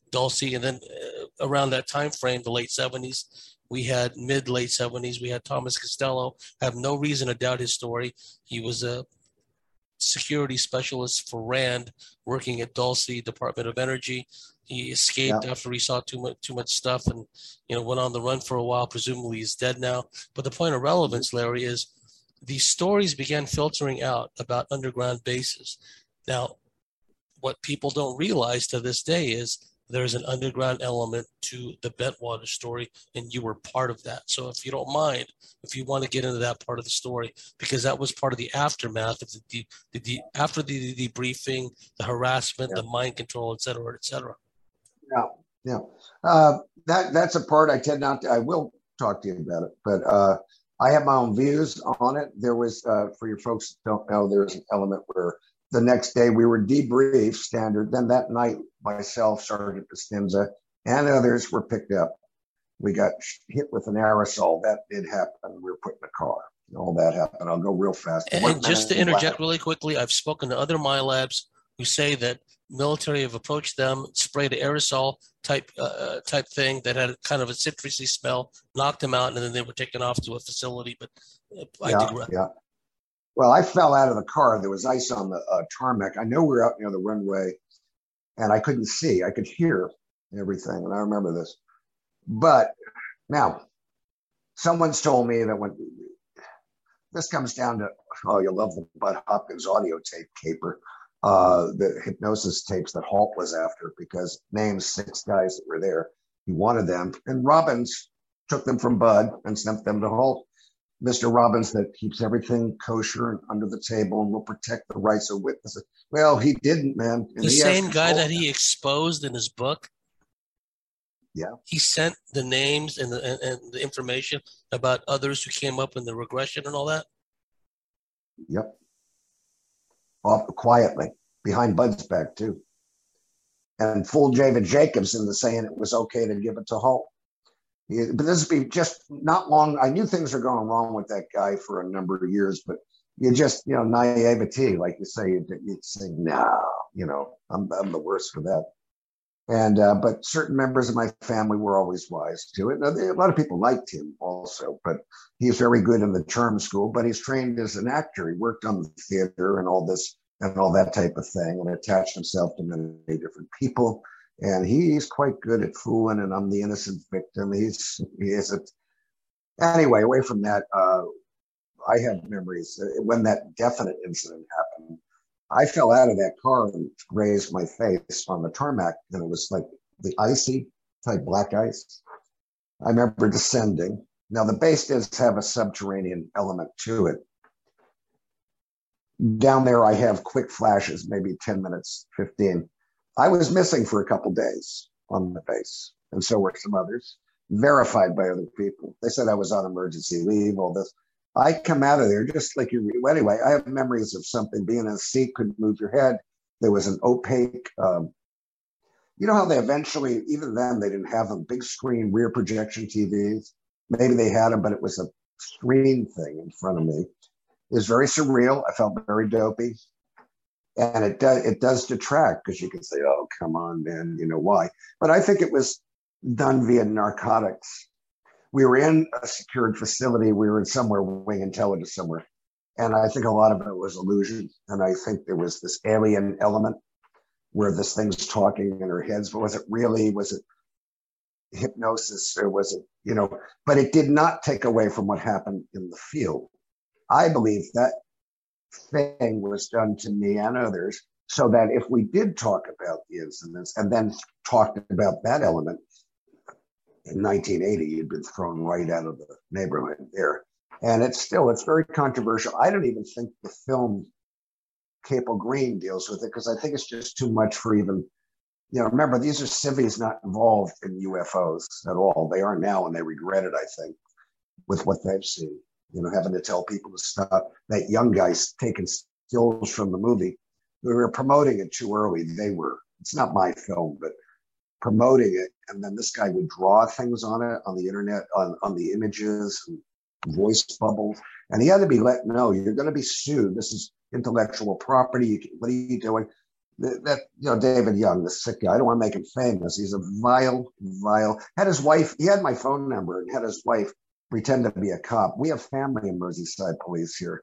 Dulce, and then uh, around that time frame, the late seventies, we had mid late seventies, we had Thomas Costello. I have no reason to doubt his story. He was a security specialist for Rand, working at Dulce Department of Energy. He escaped Yeah. after he saw too much too much stuff, and you know went on the run for a while. Presumably, he's dead now. But the point of relevance, Larry, is these stories began filtering out about underground bases. Now, what people don't realize to this day is there's an underground element to the Bentwater story, and you were part of that. So if you don't mind, if you want to get into that part of the story, because that was part of the aftermath of the, the, the, the after the, the debriefing, the harassment, Yeah. the mind control, et cetera, et cetera. Yeah, yeah. Uh, that that's a part I tend not to. I will talk to you about it, but uh, I have my own views on it. There was, uh, for your folks that don't know, there was an element where the next day we were debriefed standard. Then that night, myself, Sergeant Costanza, and others were picked up. We got hit with an aerosol. That did happen. We were put in the car. All that happened. I'll go real fast. And, and just to interject really quickly, I've spoken to other MILABs who say that military have approached them, sprayed an aerosol type uh, type thing that had kind of a citrusy smell, knocked them out, and then they were taken off to a facility. But uh, I yeah, digress. Yeah. Well, I fell out of the car. There was ice on the uh, tarmac. I know we were out near the runway, and I couldn't see. I could hear everything, and I remember this. But now, someone's told me that when this comes down to, oh, you'll love the Bud Hopkins audio tape caper, uh, the hypnosis tapes that Halt was after, because named six guys that were there. He wanted them, and Robbins took them from Bud and sent them to Halt. Mister Robbins that keeps everything kosher and under the table and will protect the rights of witnesses. Well, he didn't, man. And the same guy that he them. exposed in his book. Yeah. He sent the names and the, and, and the information about others who came up in the regression and all that. Yep. Off quietly behind Bud's back too, and fooled David Jacobs into saying it was okay to give it to Halt. But this would be just not long. I knew things were going wrong with that guy for a number of years, but you just, you know, naivety, like you say, you'd, you'd say, no, you know, I'm, I'm the worst for that. And, uh, but certain members of my family were always wise to it. Now, they, a lot of people liked him also, but he's very good in the charm school, but he's trained as an actor. He worked on the theater and all this and all that type of thing, and attached himself to many different people. And he's quite good at fooling, and I'm the innocent victim. He's he isn't. Anyway, away from that, uh, I have memories when that definite incident happened. I fell out of that car and grazed my face on the tarmac, and it was like the icy type black ice. I remember descending. Now the base does have a subterranean element to it. Down there, I have quick flashes, maybe ten minutes, fifteen. I was missing for a couple days on the base, and so were some others, verified by other people. They said I was on emergency leave, all this. I come out of there just like you. Anyway, I have memories of something being in a seat, couldn't move your head. There was an opaque, um, you know how they eventually, even then, they didn't have them, big screen rear projection T Vs. Maybe they had them, but it was a screen thing in front of me. It was very surreal. I felt very dopey. And it does it does detract, because you can say, oh, come on, man, you know why. But I think it was done via narcotics. We were in a secured facility. We were in somewhere, wing intelligence somewhere. And I think a lot of it was illusion. And I think there was this alien element where this thing's talking in her heads. But was it really, was it hypnosis, or was it, you know, but it did not take away from what happened in the field. I believe that thing was done to me and others, so that if we did talk about the incidents and then talked about that element in nineteen eighty, you'd been thrown right out of the neighborhood there. And it's still, it's very controversial. I don't even think the film Capel Green deals with it, because I think it's just too much for even, you know, remember, these are civvies not involved in U F Os at all. They are now, and they regret it, I think, with what they've seen. You know, having to tell people to stop. That young guy's taking stills from the movie. We were promoting it too early. They were. It's not my film, but promoting it. And then this guy would draw things on it, on the internet, on, on the images, and voice bubbles. And he had to be let know, you're going to be sued. This is intellectual property. You can, what are you doing? that, that you know, David Young, the sick guy. I don't want to make him famous. He's a vile, vile. Had his wife. He had my phone number and had his wife pretend to be a cop. We have family in Merseyside police here.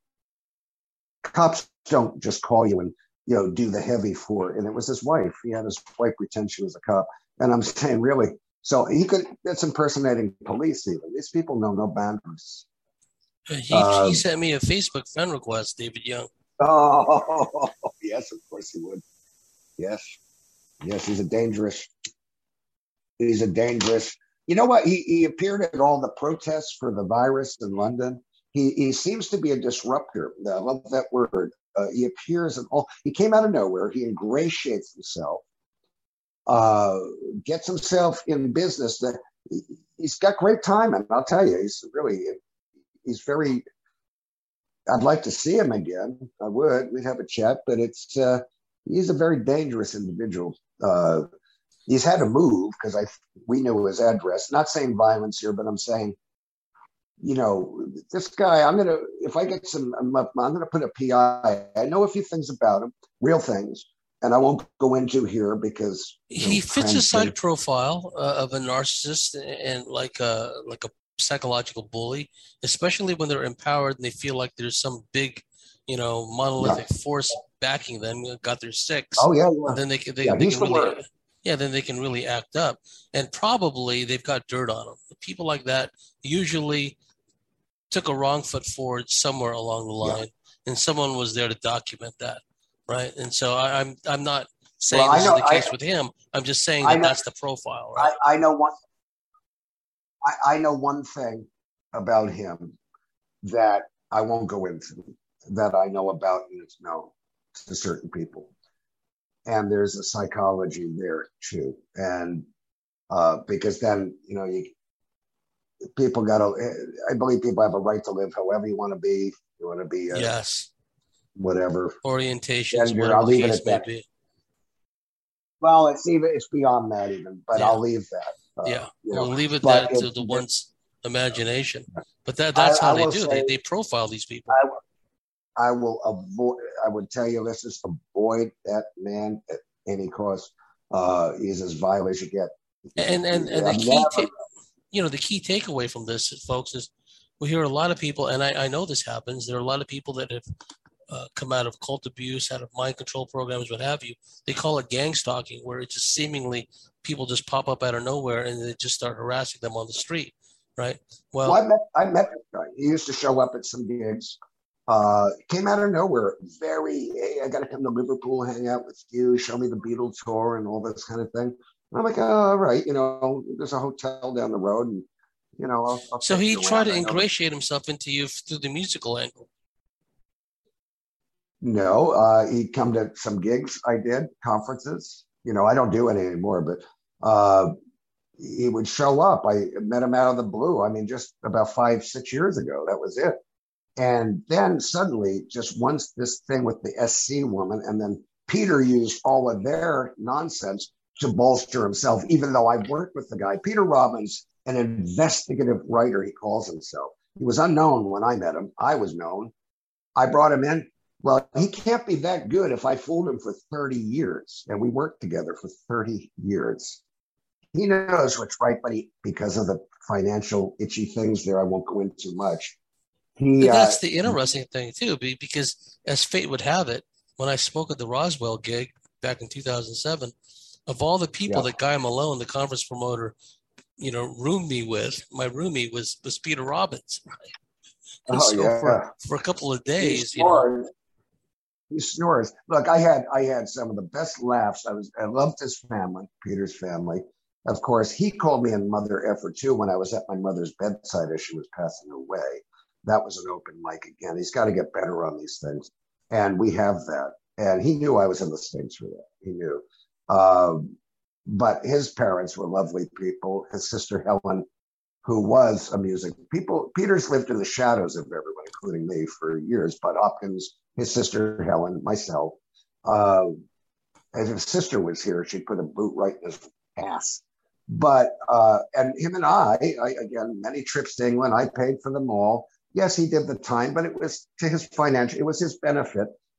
Cops don't just call you and you know do the heavy for. And it was his wife. He had his wife pretend she was a cop. And I'm saying, really? So he could. That's impersonating police. Even these people know no boundaries. He, Uh, he sent me a Facebook friend request, David Young. Oh, yes, of course he would. Yes, yes, he's a dangerous. He's a dangerous. You know what? He he appeared at all the protests for the virus in London. He he seems to be a disruptor. I love that word. Uh, he appears in all. He came out of nowhere. He ingratiates himself. Uh, gets himself in business. That he, he's got great timing. I'll tell you, he's really. He's very. I'd like to see him again. I would. We'd have a chat, but it's. Uh, he's a very dangerous individual. Uh, he's had to move because I we knew his address. Not saying violence here, but I'm saying, you know, this guy. I'm gonna if I get some, I'm, I'm gonna put a P I. I know a few things about him, real things, and I won't go into here because He know, fits a trans- psych profile uh, of a narcissist and like a like a psychological bully, especially when they're empowered and they feel like there's some big, you know, monolithic Yeah. force backing them. Got their six, Oh yeah, yeah. and then they can they, Yeah, they he's can the really, word. yeah, then they can really act up, and probably they've got dirt on them. People like that usually took a wrong foot forward somewhere along the Yeah. line, and someone was there to document that, right? And so I, I'm I'm not saying Well, I this know. is the I case with him. I'm just saying I that know. that's the profile, right? I, I know one. I, I know one thing about him that I won't go into. That I know about, and it's known to certain people. And there's a psychology there too. And uh, because then you know you people got to. I believe people have a right to live however you want to be. You want to be uh, Yes. whatever Orientations, gender. whatever I'll the leave it case at may that. be. Well, it's even it's beyond that even, but Yeah. I'll leave that. Uh, Yeah. you We'll know, leave it but that to it's. the one's imagination. But that I, that's how I they will do. say. They they profile these people. I, I will avoid. I would tell you, let's just avoid that man at any cost. Uh, he's as vile as you get. And and and the I've key never. ta- you know, the key takeaway from this, folks, is we hear a lot of people, and I, I know this happens. There are a lot of people that have uh, come out of cult abuse, out of mind control programs, what have you. They call it gang stalking, where it just seemingly people just pop up out of nowhere and they just start harassing them on the street, right? Well, Well, I met. I met this guy. He used to show up at some gigs. Uh, came out of nowhere. Very. Hey, I got to come to Liverpool, hang out with you, show me the Beatles tour, and all this kind of thing. And I'm like, oh, all right, you know, there's a hotel down the road, and you know, I'll, I'll so take he you tried around. to I know. ingratiate himself into you through the musical angle. No, uh, he'd come to some gigs I did, conferences. You know, I don't do any anymore, but uh, he would show up. I met him out of the blue. I mean, just about five, six years ago. That was it. And then suddenly, just once this thing with the S C woman, and then Peter used all of their nonsense to bolster himself, even though I've worked with the guy. Peter Robbins, an investigative writer, he calls himself. He was unknown when I met him. I was known. I brought him in. Well, he can't be that good if I fooled him for thirty years. And we worked together for thirty years. He knows what's right, but he, because of the financial itchy things there, I won't go into much. He, uh, That's the interesting thing too, be- because as fate would have it, when I spoke at the Roswell gig back in two thousand seven, of all the people yeah. that Guy Malone, the conference promoter, you know, roomed me with, my roomie was was Peter Robbins. And Oh so yeah. for for a couple of He days, you know, snores. He snores. Look, I had I had some of the best laughs. I was I loved his family, Peter's family. Of course, he called me a mother effer too when I was at my mother's bedside as she was passing away. That was an open mic again. He's got to get better on these things, and we have that. And he knew I was in the States for that. He knew. Um, but his parents were lovely people. His sister Helen, who was a music people. Peter's lived in the shadows of everyone, including me, for years. Bud Hopkins, his sister Helen, myself. Uh, if his sister was here, she'd put a boot right in his ass. But uh, and him and I, I, again, many trips to England. I paid for them all. Yes, he did the time, but it was to his financial. It was his benefit.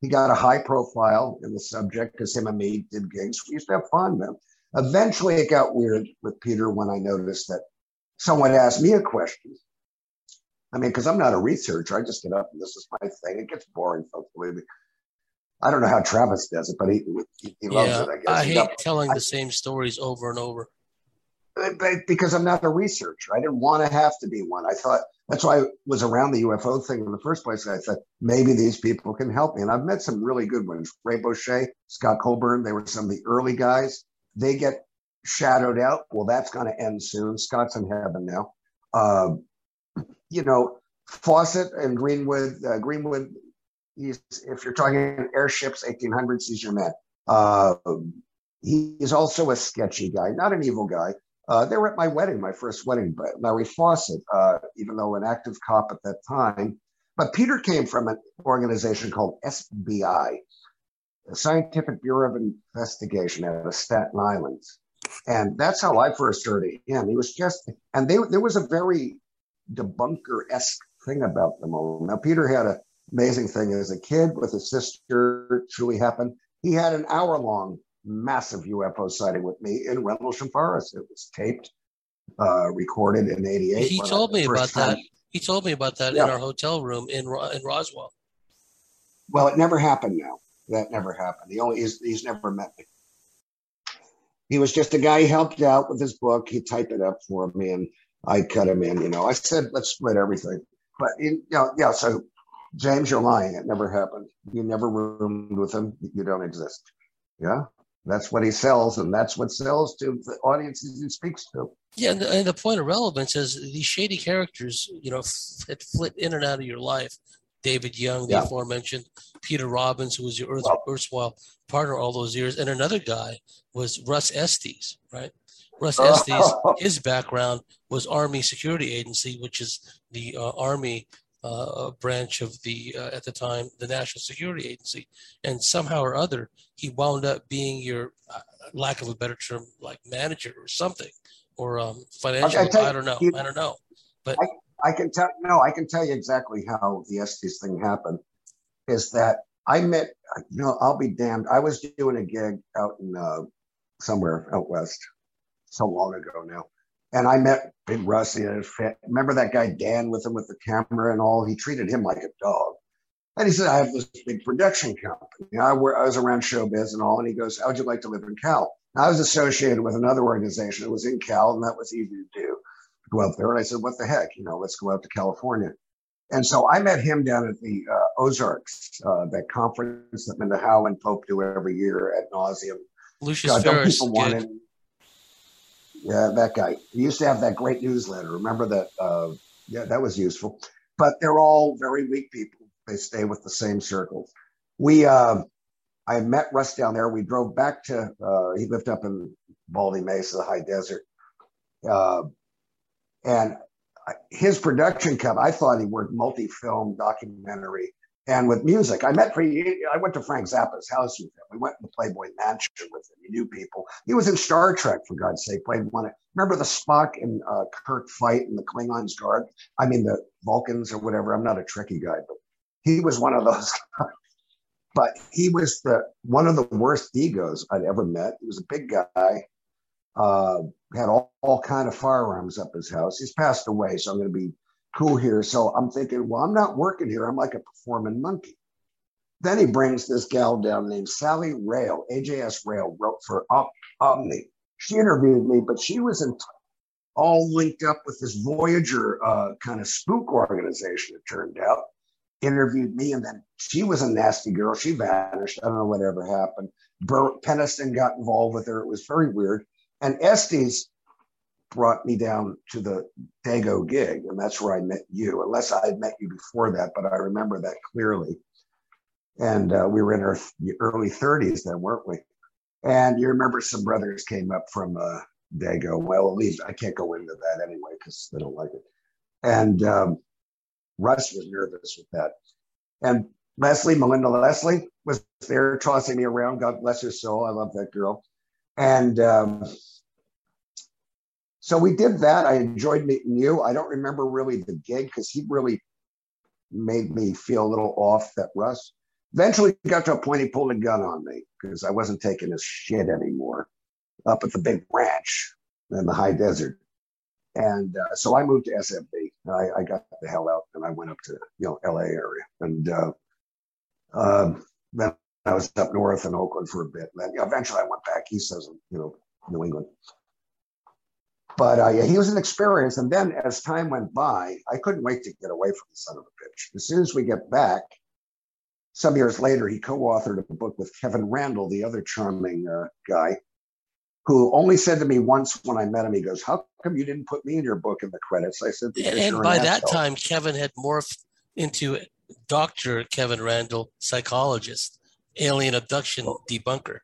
He got a high profile in the subject because him and me did gigs. We used to have fun, man. Eventually, it got weird with Peter when I noticed that someone asked me a question. I mean, because I'm not a researcher. I just get up and this is my thing. It gets boring, folks, believe me. I don't know how Travis does it, but he he, he loves Yeah, it, I guess. I He hate got, telling I, the same stories over and over. because I'm not a researcher. I didn't want to have to be one. I thought that's why I was around the U F O thing in the first place. I thought maybe these people can help me. And I've met some really good ones. Ray Boucher, Scott Colburn, they were some of the early guys. They get shadowed out. Well, that's going to end soon. Scott's in heaven now. Uh, you know, Fawcett and Greenwood, uh, Greenwood, he's, if you're talking airships, eighteen hundreds, he's your man. Uh, he's also a sketchy guy, not an evil guy. Uh, they were at my wedding, my first wedding, but Larry Fawcett, uh, even though an active cop at that time. But Peter came from an organization called S B I, the Scientific Bureau of Investigation out of Staten Island. And that's how I first heard of him. He was just, and they, there was a very debunker-esque thing about them all. Now, Peter had an amazing thing as a kid with his sister, truly happened. He had an hour-long massive U F O sighting with me in Rendlesham Forest. It was taped, uh, recorded in eighty-eight. He told me about time. that. He told me about that Yeah. in our hotel room in in Roswell. Well, it never happened now. That never happened. He only he's, he's never met me. He was just a guy he helped out with his book. He typed it up for me and I cut him in, you know. I said, let's split everything. But, you know, yeah, so James, you're lying. It never happened. You never roomed with him. You don't exist. Yeah. That's what he sells, and that's what sells to the audiences he speaks to. Yeah, and the, and the point of relevance is these shady characters, you know, f- flit in and out of your life. David Young, the yeah. aforementioned, Peter Robbins, who was your Earth, well, erstwhile partner all those years, and another guy was Russ Estes, right? Russ oh. Estes, his background was Army Security Agency, which is the uh, Army Uh, branch of the, uh, at the time, the National Security Agency. And somehow or other, he wound up being your, uh, lack of a better term, like manager or something, or um, financial, I, I, I don't know, you, I don't know. But I, I can tell, no, I can tell you exactly how the Estes thing happened, is that I met, you know, I'll be damned. I was doing a gig out in uh, somewhere out west, so long ago now. And I met Big Rusty. Remember that guy Dan with him with the camera and all? He treated him like a dog. And he said, I have this big production company. You know, I, were, I was around showbiz and all. And he goes, how'd you like to live in Cal? And I was associated with another organization that was in Cal, and that was easy to do. Go out there. And I said, what the heck? You know, let's go out to California. And so I met him down at the uh, Ozarks, uh, that conference that Minda Howe and Pope do every year ad nauseum. Lucius God, Ferris. People wanted, Yeah, that guy. He used to have that great newsletter. Remember that? Uh, yeah, that was useful. But they're all very weak people. They stay with the same circles. We, uh, I met Russ down there. We drove back to, uh, he lived up in Baldy Mesa, the high desert. Uh, and his production company, I thought he worked multi-film documentary. And with music, I met for, I went to Frank Zappa's house with him. We went to the Playboy Mansion with him. He knew people. He was in Star Trek, for God's sake. Played one. Remember the Spock and uh, Kirk fight in the Klingons guard? I mean, the Vulcans or whatever. I'm not a tricky guy, but he was one of those guys. But he was the one of the worst egos I'd ever met. He was a big guy. Uh, had all, all kind of firearms up his house. He's passed away, so I'm going to be cool here. So I'm thinking, well, I'm not working here. I'm like a performing monkey. Then he brings this gal down named Sally Rail, A J S Rail, wrote for Omni. She interviewed me, but she was in, all linked up with this Voyager uh, kind of spook organization, it turned out. Interviewed me, and then she was a nasty girl. She vanished. I don't know whatever happened. Bur- Peniston got involved with her. It was very weird. And Estes brought me down to the Dago gig, and that's where I met you, unless I had met you before that, but I remember that clearly. And uh, we were in our early thirties then, weren't we? And you remember some brothers came up from uh, Dago. Well, at least I can't go into that anyway because they don't like it. And um, Russ was nervous with that. And Leslie, Melinda Leslie, was there tossing me around. God bless her soul. I love that girl. And um, so we did that. I enjoyed meeting you. I don't remember really the gig because he really made me feel a little off, that Russ. Eventually got to a point he pulled a gun on me because I wasn't taking his shit anymore up at the big ranch in the high desert. And uh, so I moved to S M B. I, I got the hell out and I went up to, you know, L A area. And uh, uh, then I was up north in Oakland for a bit. And then you know, eventually I went back east as, you know, New England. But uh, yeah, he was an experience. And then as time went by, I couldn't wait to get away from the son of a bitch. As soon as we get back, some years later, he co-authored a book with Kevin Randle, the other charming uh, guy, who only said to me once when I met him, he goes, "How come you didn't put me in your book in the credits?" I said, and by that time, Kevin had morphed into Doctor Kevin Randle, psychologist, alien abduction debunker.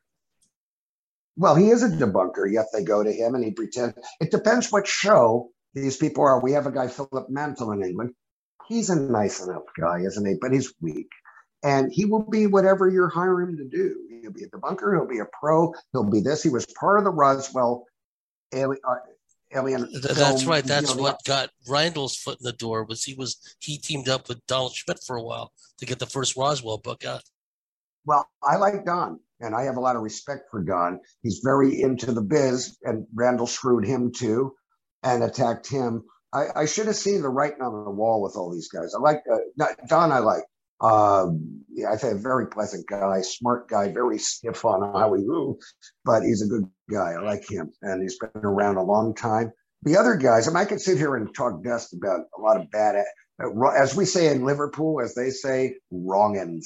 Well, he is a debunker, yet they go to him and he pretends. It depends what show these people are. We have a guy, Philip Mantle, in England. He's a nice enough guy, isn't he? But he's weak. And he will be whatever you're hiring him to do. He'll be a debunker. He'll be a pro. He'll be this. He was part of the Roswell alien. Uh, alien That's film, right. That's you know, what got Randle's foot in the door. Was he was he teamed up with Donald Schmidt for a while to get the first Roswell book out. Well, I like Don, and I have a lot of respect for Don. He's very into the biz, and Randle screwed him too, and attacked him. I, I should have seen the writing on the wall with all these guys. I like uh, Don. I like. Um, yeah, I think a very pleasant guy, smart guy, very stiff on how he moves, but he's a good guy. I like him, and he's been around a long time. The other guys, I mean, I could sit here and talk dust about a lot of bad, uh, as we say in Liverpool, as they say, wrongins,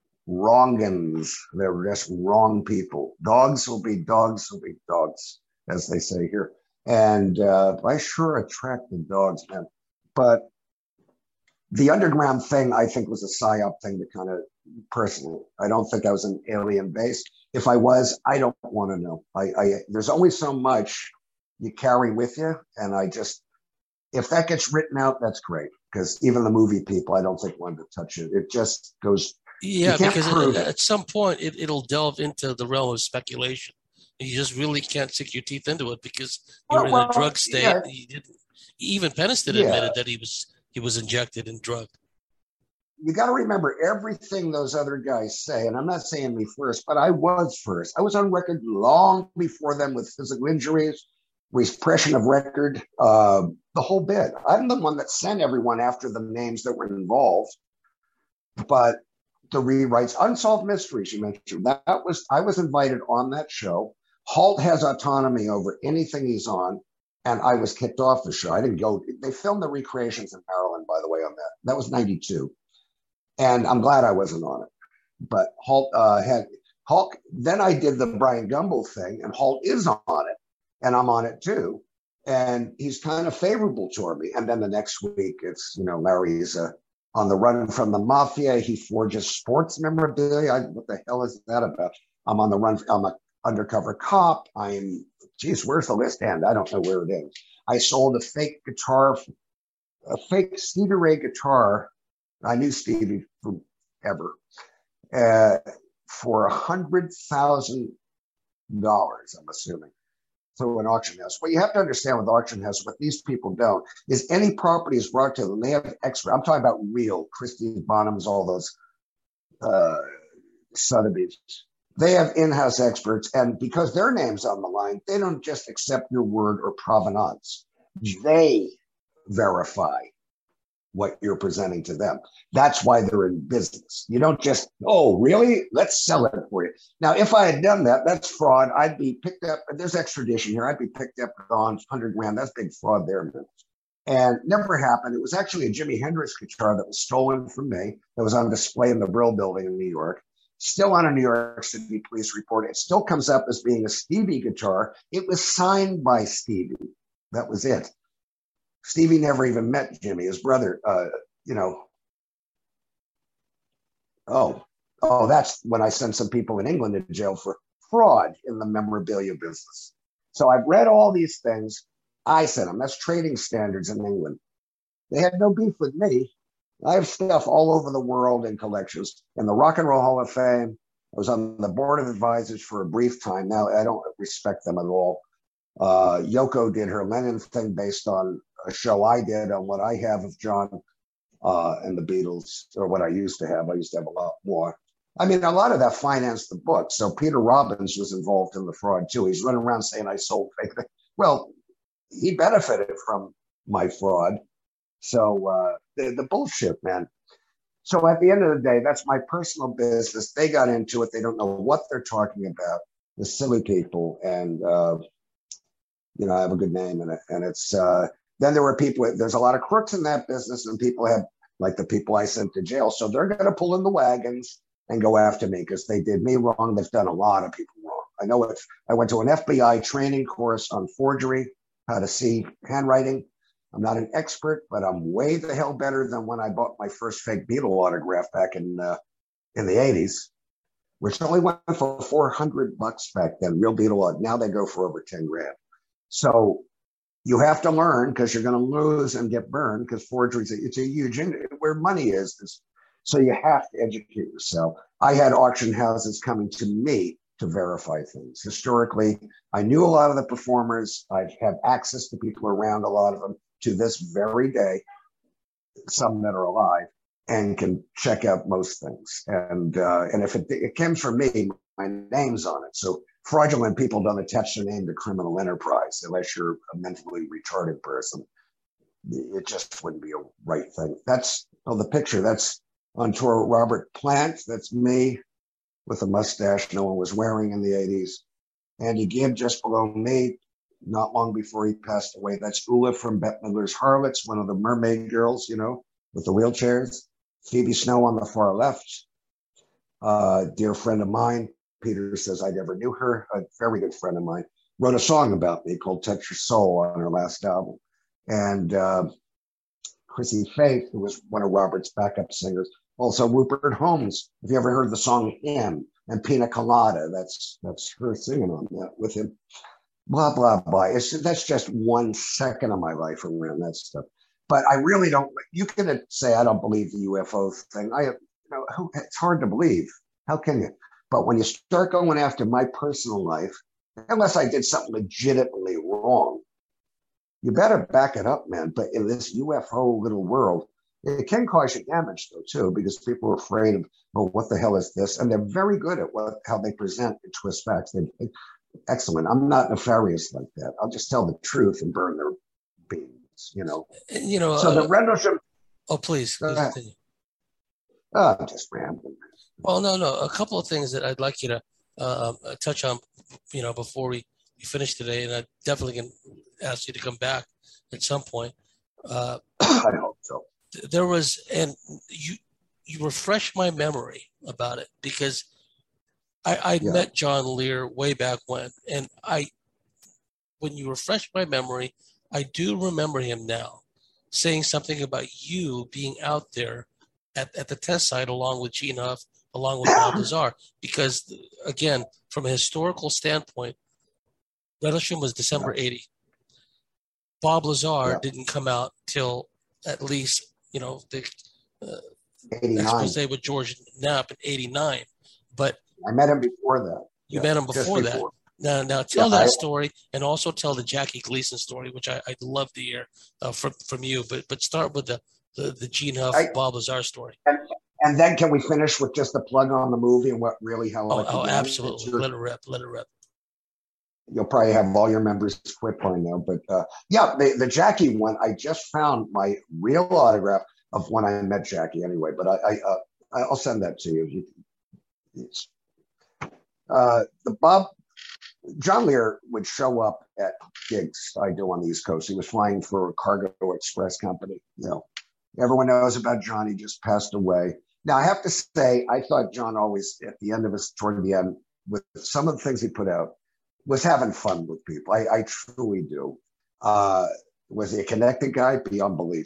wrongins. They're just wrong people. Dogs will be dogs will be dogs, as they say here. And uh, I sure attract the dogs, man. But the underground thing, I think, was a psyop thing to kind of personally. I don't think I was an alien base. If I was, I don't want to know. I, I there's only so much you carry with you, and I just if that gets written out, that's great. Because even the movie people, I don't think wanted to touch it. It just goes. Yeah, because it, at some point it, it'll delve into the realm of speculation. You just really can't stick your teeth into it because you're well, in a drug state. Yeah. He didn't, even Peniston yeah. admitted that he was. He was injected and drugged. You got to remember everything those other guys say, and I'm not saying me first, but I was first. I was on record long before them with physical injuries, repression of record, uh, the whole bit. I'm the one that sent everyone after the names that were involved, but the rewrites, Unsolved Mysteries, you mentioned, that was, I was invited on that show. Halt has autonomy over anything he's on. And I was kicked off the show. I didn't go. They filmed the recreations in Maryland, by the way, on that. That was ninety-two. And I'm glad I wasn't on it. But Halt uh, had Hulk. Then I did the Brian Gumbel thing, and Halt is on it. And I'm on it too. And he's kind of favorable toward me. And then the next week, it's, you know, Larry's uh, on the run from the mafia. He forges sports memorabilia. I, what the hell is that about? I'm on the run. I'm an undercover cop. I'm Geez, where's the list end? I don't know where it is. I sold a fake guitar, a fake Stevie Ray guitar. I knew Stevie forever uh, for a hundred thousand dollars. I'm assuming through an auction house. What you have to understand with auction house, what these people don't, is any property is brought to them. They have expert. I'm talking about real Christie Bonhams, all those uh, Sotheby's. They have in-house experts, and because their name's on the line, they don't just accept your word or provenance. They verify what you're presenting to them. That's why they're in business. You don't just, oh, really? Let's sell it for you. Now, if I had done that, that's fraud. I'd be picked up. There's extradition here. I'd be picked up on one hundred grand. That's big fraud there. And never happened. It was actually a Jimi Hendrix guitar that was stolen from me that was on display in the Brill Building in New York. Still on a New York City police report. It still comes up as being a Stevie guitar. It was signed by Stevie. That was it. Stevie never even met Jimmy, his brother. Uh, you know. Oh, oh, that's when I sent some people in England to jail for fraud in the memorabilia business. So I've read all these things. I sent them. That's trading standards in England. They had no beef with me. I have stuff all over the world in collections. In the Rock and Roll Hall of Fame, I was on the board of advisors for a brief time. Now, I don't respect them at all. Uh, Yoko did her Lennon thing based on a show I did on what I have of John uh, and the Beatles, or what I used to have. I used to have a lot more. I mean, a lot of that financed the book. So Peter Robbins was involved in the fraud too. He's running around saying I sold fake things. Well, he benefited from my fraud. So uh, the, the bullshit, man. So at the end of the day, that's my personal business. They got into it. They don't know what they're talking about. The silly people, and uh, you know, I have a good name in it. And it's uh, then there were people. There's a lot of crooks in that business, and people have like the people I sent to jail. So they're going to pull in the wagons and go after me because they did me wrong. They've done a lot of people wrong. I know it. I went to an F B I training course on forgery, how to see handwriting. I'm not an expert, but I'm way the hell better than when I bought my first fake Beatle autograph back in uh, in the eighties, which only went for four hundred bucks back then. Real Beatle, now they go for over ten grand. So you have to learn because you're going to lose and get burned because forgery, it's a huge, where money is. is so you have to educate yourself. I had auction houses coming to me to verify things. Historically, I knew a lot of the performers. I have access to people around, a lot of them, to this very day, some that are alive, and can check out most things. And uh, and if it, it comes from me, my name's on it. So fraudulent people don't attach their name to criminal enterprise unless you're a mentally retarded person. It just wouldn't be a right thing. That's, oh, the picture, that's on tour Robert Plant. That's me with a mustache no one was wearing in the eighties. Andy Gibb just below me, not long before he passed away. That's Ula from Bette Midler's Harlots, one of the mermaid girls, you know, with the wheelchairs. Phoebe Snow on the far left. Uh, dear friend of mine, Peter says I never knew her. A very good friend of mine wrote a song about me called Touch Your Soul on her last album. And uh, Chrissy Faith, who was one of Robert's backup singers. Also Rupert Holmes, if you ever heard the song Him, and Pina Colada, that's that's her singing on that with him. Blah, blah, blah. It's, that's just one second of my life around that stuff. But I really don't, you can say I don't believe the U F O thing. I, you know, who, it's hard to believe. How can you? But when you start going after my personal life, unless I did something legitimately wrong, you better back it up, man. But in this U F O little world, it can cause you damage, though, too, because people are afraid of, oh, what the hell is this? And they're very good at what, how they present and twist facts. They, they, excellent. I'm not nefarious like that. I'll just tell the truth and burn their beans, you know. You know. So uh, the Rendlesham. Oh, please. please oh, I'm just rambling. Well, no, no. A couple of things that I'd like you to uh, touch on, you know, before we, we finish today, and I definitely can ask you to come back at some point. Uh, I hope so. There was, and you you refresh my memory about it because I, I yeah. met John Lear way back when, and I, when you refresh my memory, I do remember him now saying something about you being out there at, at the test site along with Gene Huff, along with Bob Lazar, because again, from a historical standpoint, Rendlesham was December yeah. eighty. Bob Lazar yeah. didn't come out till at least, you know, the uh, expose with George Knapp in eighty-nine. But I met him before that. You yeah, met him before, before that. Now, now tell yeah, that I, story, and also tell the Jackie Gleason story, which I, I'd love to hear uh, from from you. But but start with the the, the Gene Huff, I, Bob Lazar story. And, and then can we finish with just the plug on the movie and what really how? Oh, oh absolutely. Your, let it rip. Let it rip. You'll probably have all your members quit by now, but uh, yeah, the, the Jackie one. I just found my real autograph of when I met Jackie. Anyway, but I, I uh, I'll send that to you. It's, uh, the Bob John Lear would show up at gigs I do on the East Coast. He was flying for a Cargo Express company. You know, everyone knows about John. He just passed away. Now I have to say, I thought John always, at the end of his, toward the end, with some of the things he put out, was having fun with people. I, I truly do. Uh, was he a connected guy? Beyond belief.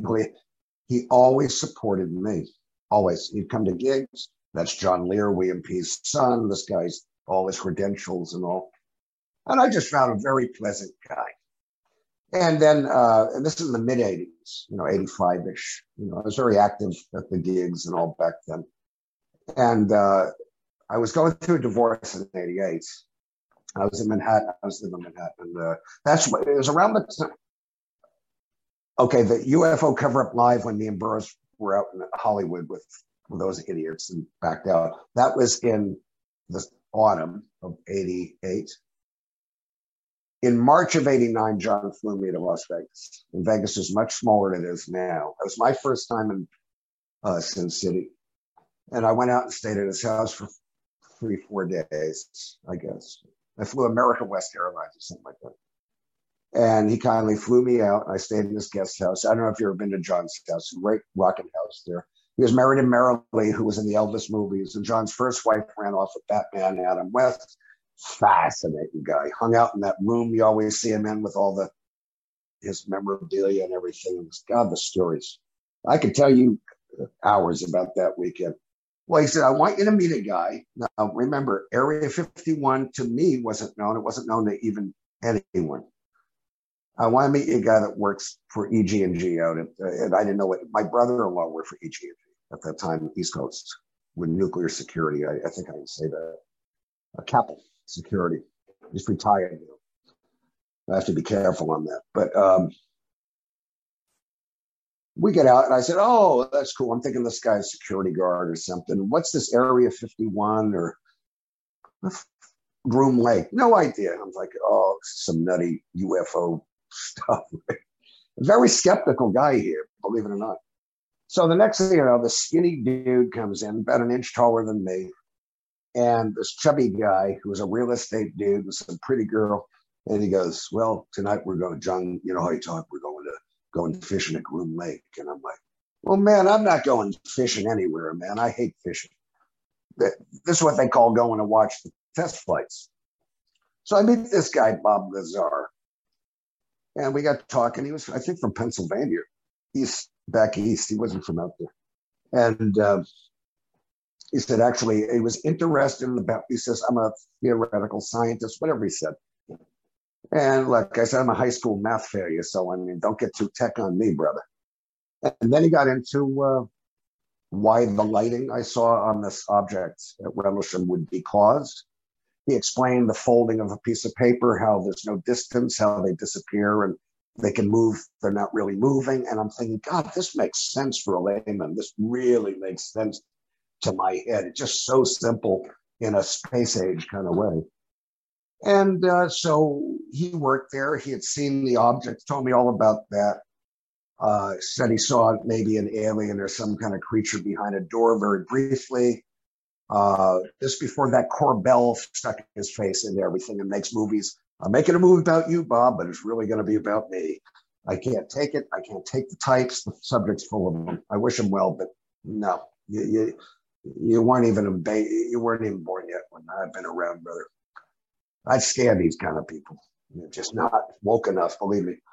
He always supported me. Always. He'd come to gigs. That's John Lear, William P's son. This guy's all his credentials and all. And I just found a very pleasant guy. And then, uh, and this is in the mid eighties, you know, eighty-five-ish. You know, I was very active at the gigs and all back then. And uh, I was going through a divorce in eighty-eight. I was in Manhattan. I was living in Manhattan. And uh, that's what, it was around the time. Okay, the U F O Cover Up Live when me and Burroughs were out in Hollywood with those idiots and backed out. That was in the autumn of eighty-eight. In March of eighty-nine, John flew me to Las Vegas. And Vegas is much smaller than it is now. It was my first time in uh, Sin City. And I went out and stayed at his house for three, four days, I guess. I flew American West Airlines or something like that. And he kindly flew me out. I stayed in his guest house. I don't know if you've ever been to John's house, a great rocking house there. He was married to Mara Lee, who was in the Elvis movies. And John's first wife ran off with Batman, Adam West. Fascinating guy. Hung out in that room you always see him in with all the his memorabilia and everything. God, the stories. I could tell you hours about that weekend. Well, he said, I want you to meet a guy. Now, remember, Area fifty-one to me wasn't known. It wasn't known to even anyone. I want to meet a guy that works for E G and G out at, and I didn't know what, my brother-in-law worked for E G and G at that time, East Coast, with nuclear security. I, I think I can say that. A Capel Security. He's retired. I have to be careful on that. But um, we get out, and I said, oh, that's cool. I'm thinking this guy's a security guard or something. What's this Area fifty-one or Groom Lake? No idea. I'm like, oh, some nutty U F O stuff. Very skeptical guy here, believe it or not. So the next thing you know, the skinny dude comes in, about an inch taller than me, and this chubby guy who was a real estate dude with some pretty girl, and he goes, well, tonight we're going, John, you know how you talk, we're going to going fishing at Groom Lake. And I'm like, well, man, I'm not going fishing anywhere, man. I hate fishing. This is what they call going to watch the test flights. So I meet this guy, Bob Lazar, and we got talking. He was, I think, from Pennsylvania, east, back east. He wasn't from out there. And uh, he said, actually, he was interested in the, he says, I'm a theoretical scientist, whatever he said. And like I said, I'm a high school math failure, so I mean, don't get too tech on me, brother. And then he got into uh, why the lighting I saw on this object at Rendlesham would be caused. He explained the folding of a piece of paper, how there's no distance, how they disappear, and they can move, they're not really moving. And I'm thinking, God, this makes sense for a layman. This really makes sense to my head. It's just so simple in a space age kind of way. And uh, so he worked there. He had seen the object, told me all about that. Uh, said he saw maybe an alien or some kind of creature behind a door very briefly. Uh, just before that Corbell stuck his face into everything and makes movies. I'm making a movie about you, Bob, but it's really going to be about me. I can't take it. I can't take the types. The subject's full of them. I wish him well, but no, you you, you weren't even a ba- you weren't even born yet when I've been around, brother. I scare these kind of people. They're just not woke enough, believe me.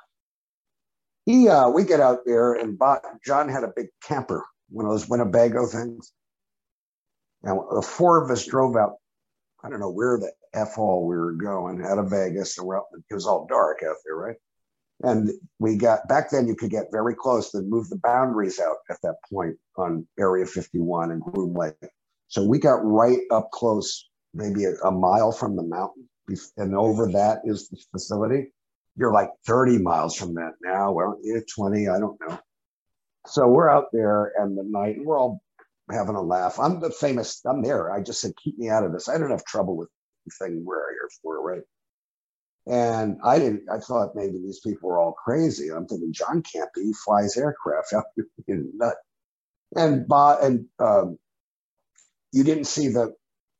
He, uh, we get out there, and Bob, John had a big camper, one of those Winnebago things. And the four of us drove out. I don't know where the F all we were going, out of Vegas. And we're out, it was all dark out there, right? And we got, back then you could get very close to move the boundaries out at that point on Area fifty-one and Groom Lake. So we got right up close, maybe a, a mile from the mountain. And over that is the facility. You're like thirty miles from that now, aren't you? twenty, I don't know. So we're out there and the night, and we're all having a laugh. I'm the famous, I'm there. I just said, keep me out of this. I don't have trouble with the thing we're here for, right? And I didn't, I thought maybe these people were all crazy. I'm thinking, John can't be, he flies aircraft. Nut. And, and um, you didn't see the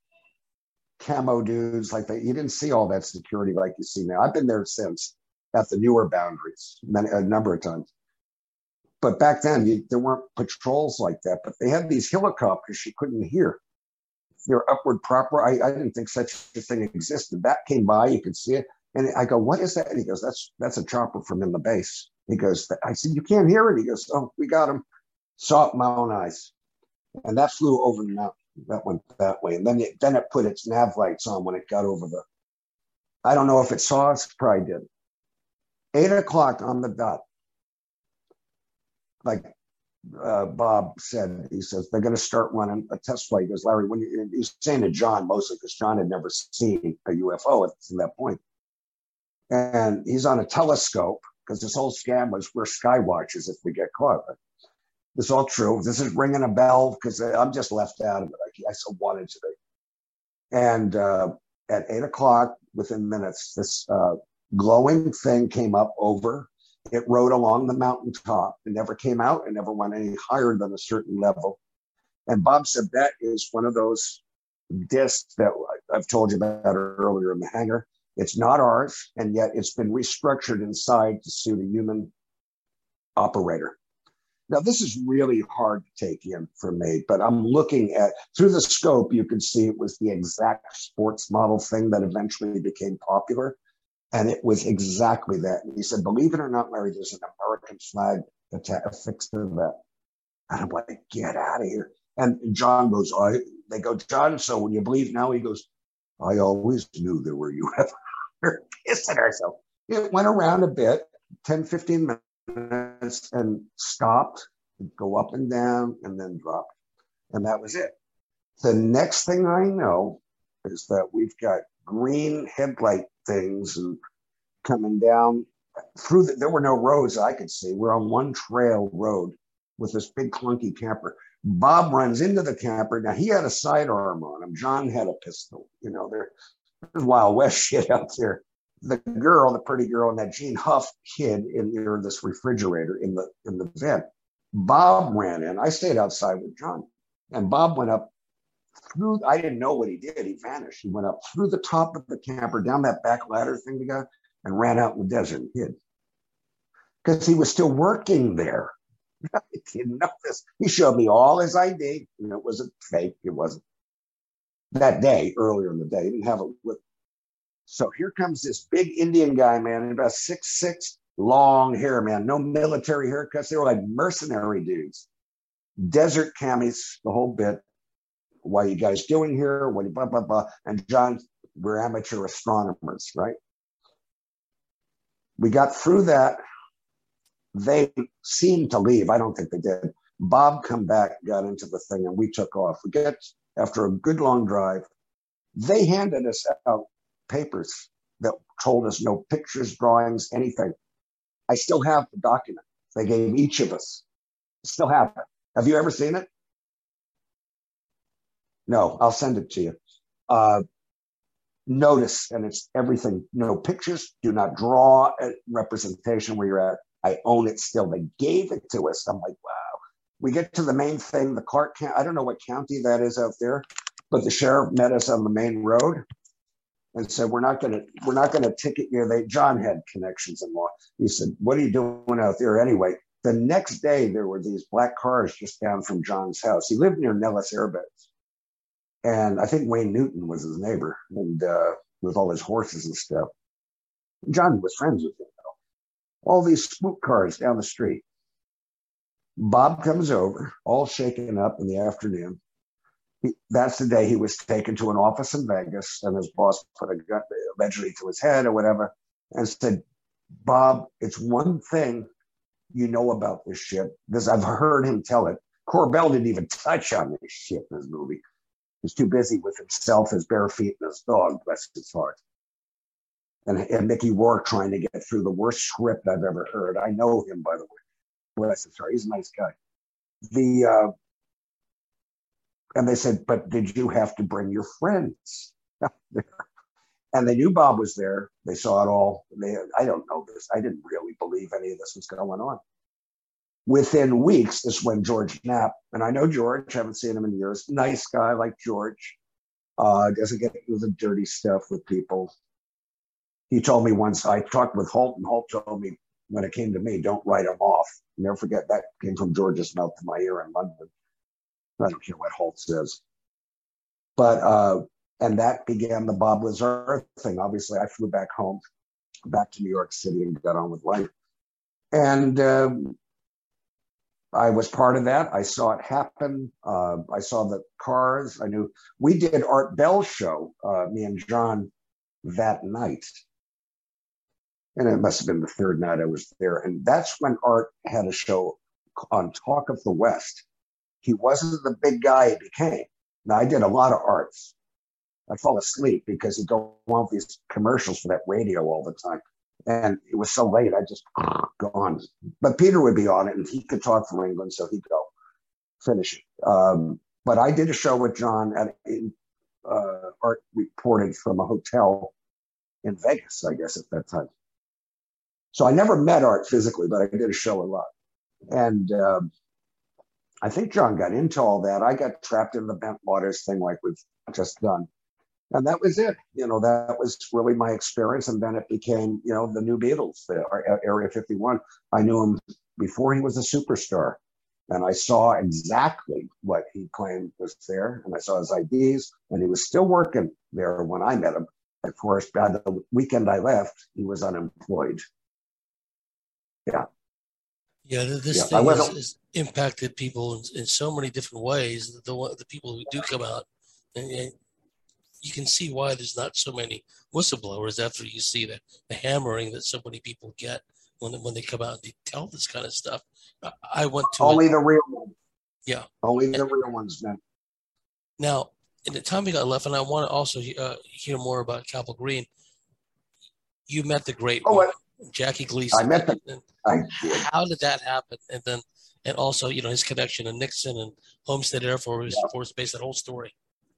camo dudes like that. You didn't see all that security like you see now. I've been there since at the newer boundaries many, a number of times. But back then, you, there weren't patrols like that. But they had these helicopters you couldn't hear. They're upward proper. I, I didn't think such a thing existed. That came by, you could see it. And I go, what is that? And he goes, that's that's a chopper from in the base. He goes, I said, you can't hear it. He goes, oh, we got him. Saw it with my own eyes. And that flew over the mountain. That went that way. And then it, then it put its nav lights on when it got over the, I don't know if it saw us, probably did. Eight o'clock on the dot. Like uh, Bob said, he says, they're going to start running a test flight. He goes, Larry, when you, he's saying to John mostly because John had never seen a U F O at that point. And he's on a telescope because this whole scam was we're sky watchers if we get caught. This is all true. This is ringing a bell because I'm just left out of it. I, I so wanted to be. And uh, at eight o'clock, within minutes, this uh, glowing thing came up over. It rode along the mountaintop. It never came out. It never went any higher than a certain level. And Bob said that is one of those discs that I've told you about earlier in the hangar. It's not ours, and yet it's been restructured inside to suit a human operator. Now, this is really hard to take in for me, but I'm looking at, through the scope, you could see it was the exact sports model thing that eventually became popular. And it was exactly that. And he said, believe it or not, Larry, there's an American flag affixed to that. And I'm like, get out of here. And John goes, I, they go, John, so when you believe now, he goes, I always knew there were U F Os visitors. So it went around a bit, ten, fifteen minutes, and stopped, go up and down, and then dropped. And that was it. The next thing I know is that we've got green headlight things and coming down through the, there were no roads I could see. We're on one trail road with this big clunky camper. Bob runs into the camper. Now he had a sidearm on him. John had a pistol. You know, there, there's Wild West shit out there. The girl, the pretty girl, and that Gene Huff kid in near this refrigerator in the in the vent. Bob ran in. I stayed outside with John, and Bob went up through. I didn't know what he did. He vanished. He went up through the top of the camper, down that back ladder thing we got, and ran out in the desert and hid because he was still working there. He didn't know this. He showed me all his I D, and it wasn't fake. It wasn't that day, earlier in the day. He didn't have it with. So here comes this big Indian guy, man, about six six, long hair, man, no military haircuts. They were like mercenary dudes, desert camis, the whole bit. What are you guys doing here? What blah blah blah? And John, we're amateur astronomers, right? We got through that. They seemed to leave. I don't think they did. Bob come back, got into the thing, and we took off. We get after a good long drive. They handed us out papers that told us no pictures, drawings, anything. I still have the document they gave each of us. Still have it. Have you ever seen it? No, I'll send it to you. Uh, notice, and it's everything. No pictures. Do not draw a representation where you're at. I own it still. They gave it to us. I'm like, wow. We get to the main thing, the Clark County. I don't know what county that is out there, but the sheriff met us on the main road and said, we're not going to, we're not going to ticket you. They, John had connections in law. He said, what are you doing out there anyway? The next day, there were these black cars just down from John's house. He lived near Nellis Air Base. And I think Wayne Newton was his neighbor, and uh, with all his horses and stuff. John was friends with him, though. All these spook cars down the street. Bob comes over, all shaken up in the afternoon. He, that's the day he was taken to an office in Vegas, and his boss put a gun allegedly to his head or whatever, and said, Bob, it's one thing you know about this shit, because I've heard him tell it. Corbell didn't even touch on this shit in his movie. He's too busy with himself, his bare feet, and his dog, bless his heart. And, and Mickey Rourke trying to get through the worst script I've ever heard. I know him, by the way. Bless his heart. He's a nice guy. The uh, and they said, but did you have to bring your friends? And they knew Bob was there. They saw it all. They, I don't know this. I didn't really believe any of this was going on. Within weeks is when George Knapp, and I know George, haven't seen him in years. Nice guy like George. Uh, doesn't get into the dirty stuff with people. He told me once, I talked with Holt, and Holt told me when it came to me, don't write him off. Never forget that came from George's mouth to my ear in London. I don't care what Holt says. But, uh, and that began the Bob Lazar thing. Obviously, I flew back home, back to New York City, and got on with life. And um, I was part of that. I saw it happen. Uh, I saw the cars. I knew we did Art Bell's show, uh, me and John, that night. And it must have been the third night I was there. And that's when Art had a show on Talk of the West. He wasn't the big guy he became. Now, I did a lot of arts. I'd fall asleep because he'd go on with these commercials for that radio all the time. And it was so late, I just gone. But Peter would be on it, and he could talk from England, so he'd go finish it. Um, but I did a show with John at uh, Art reported from a hotel in Vegas, I guess, at that time. So I never met Art physically, but I did a show a lot. And um, I think John got into all that. I got trapped in the Bentwaters thing like we've just done. And that was it. You know, that was really my experience. And then it became, you know, the new Beatles, the Area fifty-one. I knew him before he was a superstar. And I saw exactly what he claimed was there. And I saw his I Ds. And he was still working there when I met him. Of course, by the weekend I left, he was unemployed. Yeah. Yeah, this yeah, thing has, has impacted people in, in so many different ways. The the people who do come out, and, and you can see why there's not so many whistleblowers after you see the, the hammering that so many people get when when they come out and they tell this kind of stuff. I, I went to only a, the real ones. Yeah, only the and, real ones, man. Now, in the time we got left, and I want to also uh, hear more about Capel Green. You met the great oh, one, I, Jackie Gleason. I met the. I did. How did that happen? And then, and also, you know, his connection to Nixon and Homestead Air Force, yeah. Force Base, that whole story.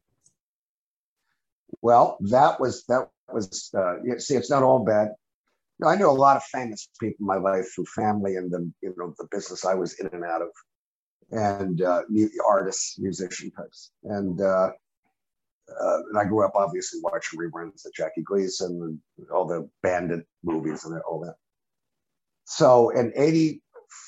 Well, that was that was. Uh, you see, it's not all bad. You know, I knew a lot of famous people in my life through family and the you know the business I was in and out of, and uh, artists, musician types, and. Uh, Uh, and I grew up obviously watching reruns of Jackie Gleason and all the Bandit movies and all that. So in eighty,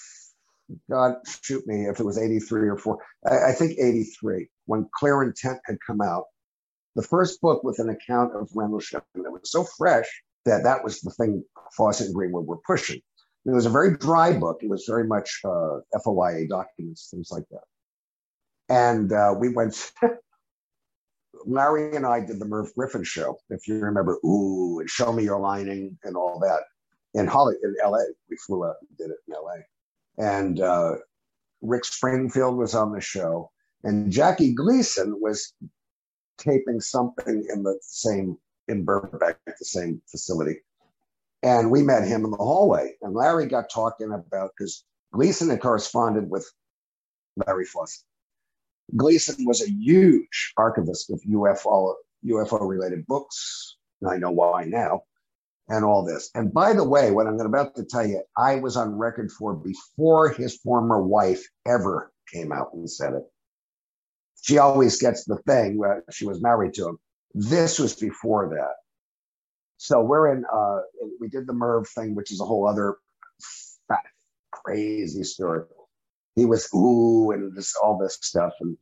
God shoot me if it was eighty-three or four, I, I think eighty-three, when Clear Intent had come out, the first book with an account of Rendlesham that was so fresh that that was the thing Fawcett and Greenwood were pushing. It was a very dry book. It was very much uh, F O I A documents, things like that. And uh, we went... Larry and I did the Merv Griffin show, if you remember, ooh, and Show Me Your Lining and all that in Holly, in L A. We flew out and did it in L A. And uh, Rick Springfield was on the show, and Jackie Gleason was taping something in the same, in Burbank, at the same facility. And we met him in the hallway, and Larry got talking about, because Gleason had corresponded with Larry Fawcett. Gleason was a huge archivist of U F O U F O related books. And I know why now, and all this. And by the way, what I'm about to tell you, I was on record for before his former wife ever came out and said it. She always gets the thing where she was married to him. This was before that. So we're in, uh, we did the Merv thing, which is a whole other fat, crazy story. He was, ooh, and this, all this stuff. And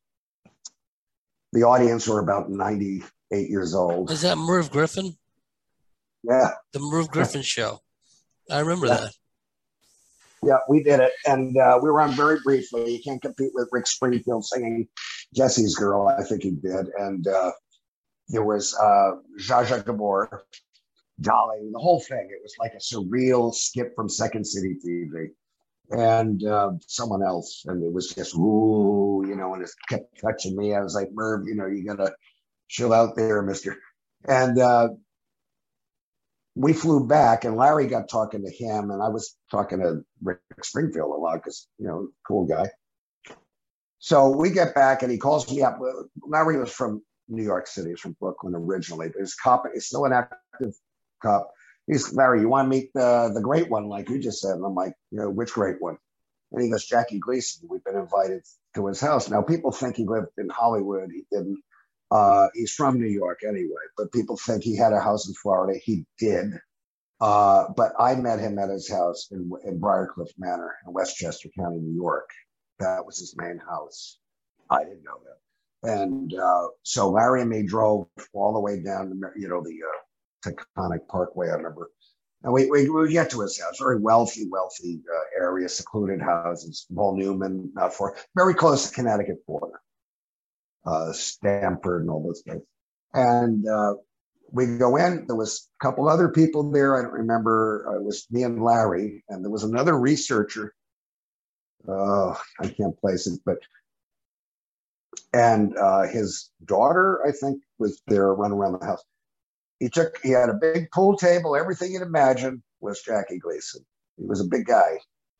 the audience were about ninety-eight years old. Is that Merv Griffin? Yeah. The Merv Griffin show. I remember yeah. that. Yeah, we did it. And uh, we were on very briefly. You can't compete with Rick Springfield singing Jesse's Girl, I think he did. And uh, there was uh, Zsa Zsa Gabor, Dolly, the whole thing. It was like a surreal skip from Second City T V. And uh, someone else, and it was just, ooh, you know, and it kept touching me. I was like, Merv, you know, you gotta chill out there, mister. And uh, we flew back, and Larry got talking to him, and I was talking to Rick Springfield a lot because, you know, cool guy. So we get back, and he calls me up. Larry was from New York City, he's from Brooklyn originally, but he's cop, he's still an active cop. He's, Larry, you want to meet the the great one, like you just said? And I'm like, you know, which great one? And he goes, Jackie Gleason. We've been invited to his house. Now, people think he lived in Hollywood. He didn't. Uh, he's from New York anyway, but people think he had a house in Florida. He did. Uh, but I met him at his house in, in Briarcliff Manor in Westchester County, New York. That was his main house. I didn't know that. And uh, so Larry and me drove all the way down to, you know, the uh, Taconic Parkway, I remember. And we, we, we get to his house, very wealthy, wealthy uh, area, secluded houses, Paul Newman, not far, very close to Connecticut border, uh, Stamford and all those guys. And uh, we go in, there was a couple other people there. I don't remember, uh, it was me and Larry, and there was another researcher. Oh, I can't place it, but, and uh, his daughter, I think, was there running around the house. He took, he had a big pool table, everything you'd imagine. was Jackie Gleason. He was a big guy,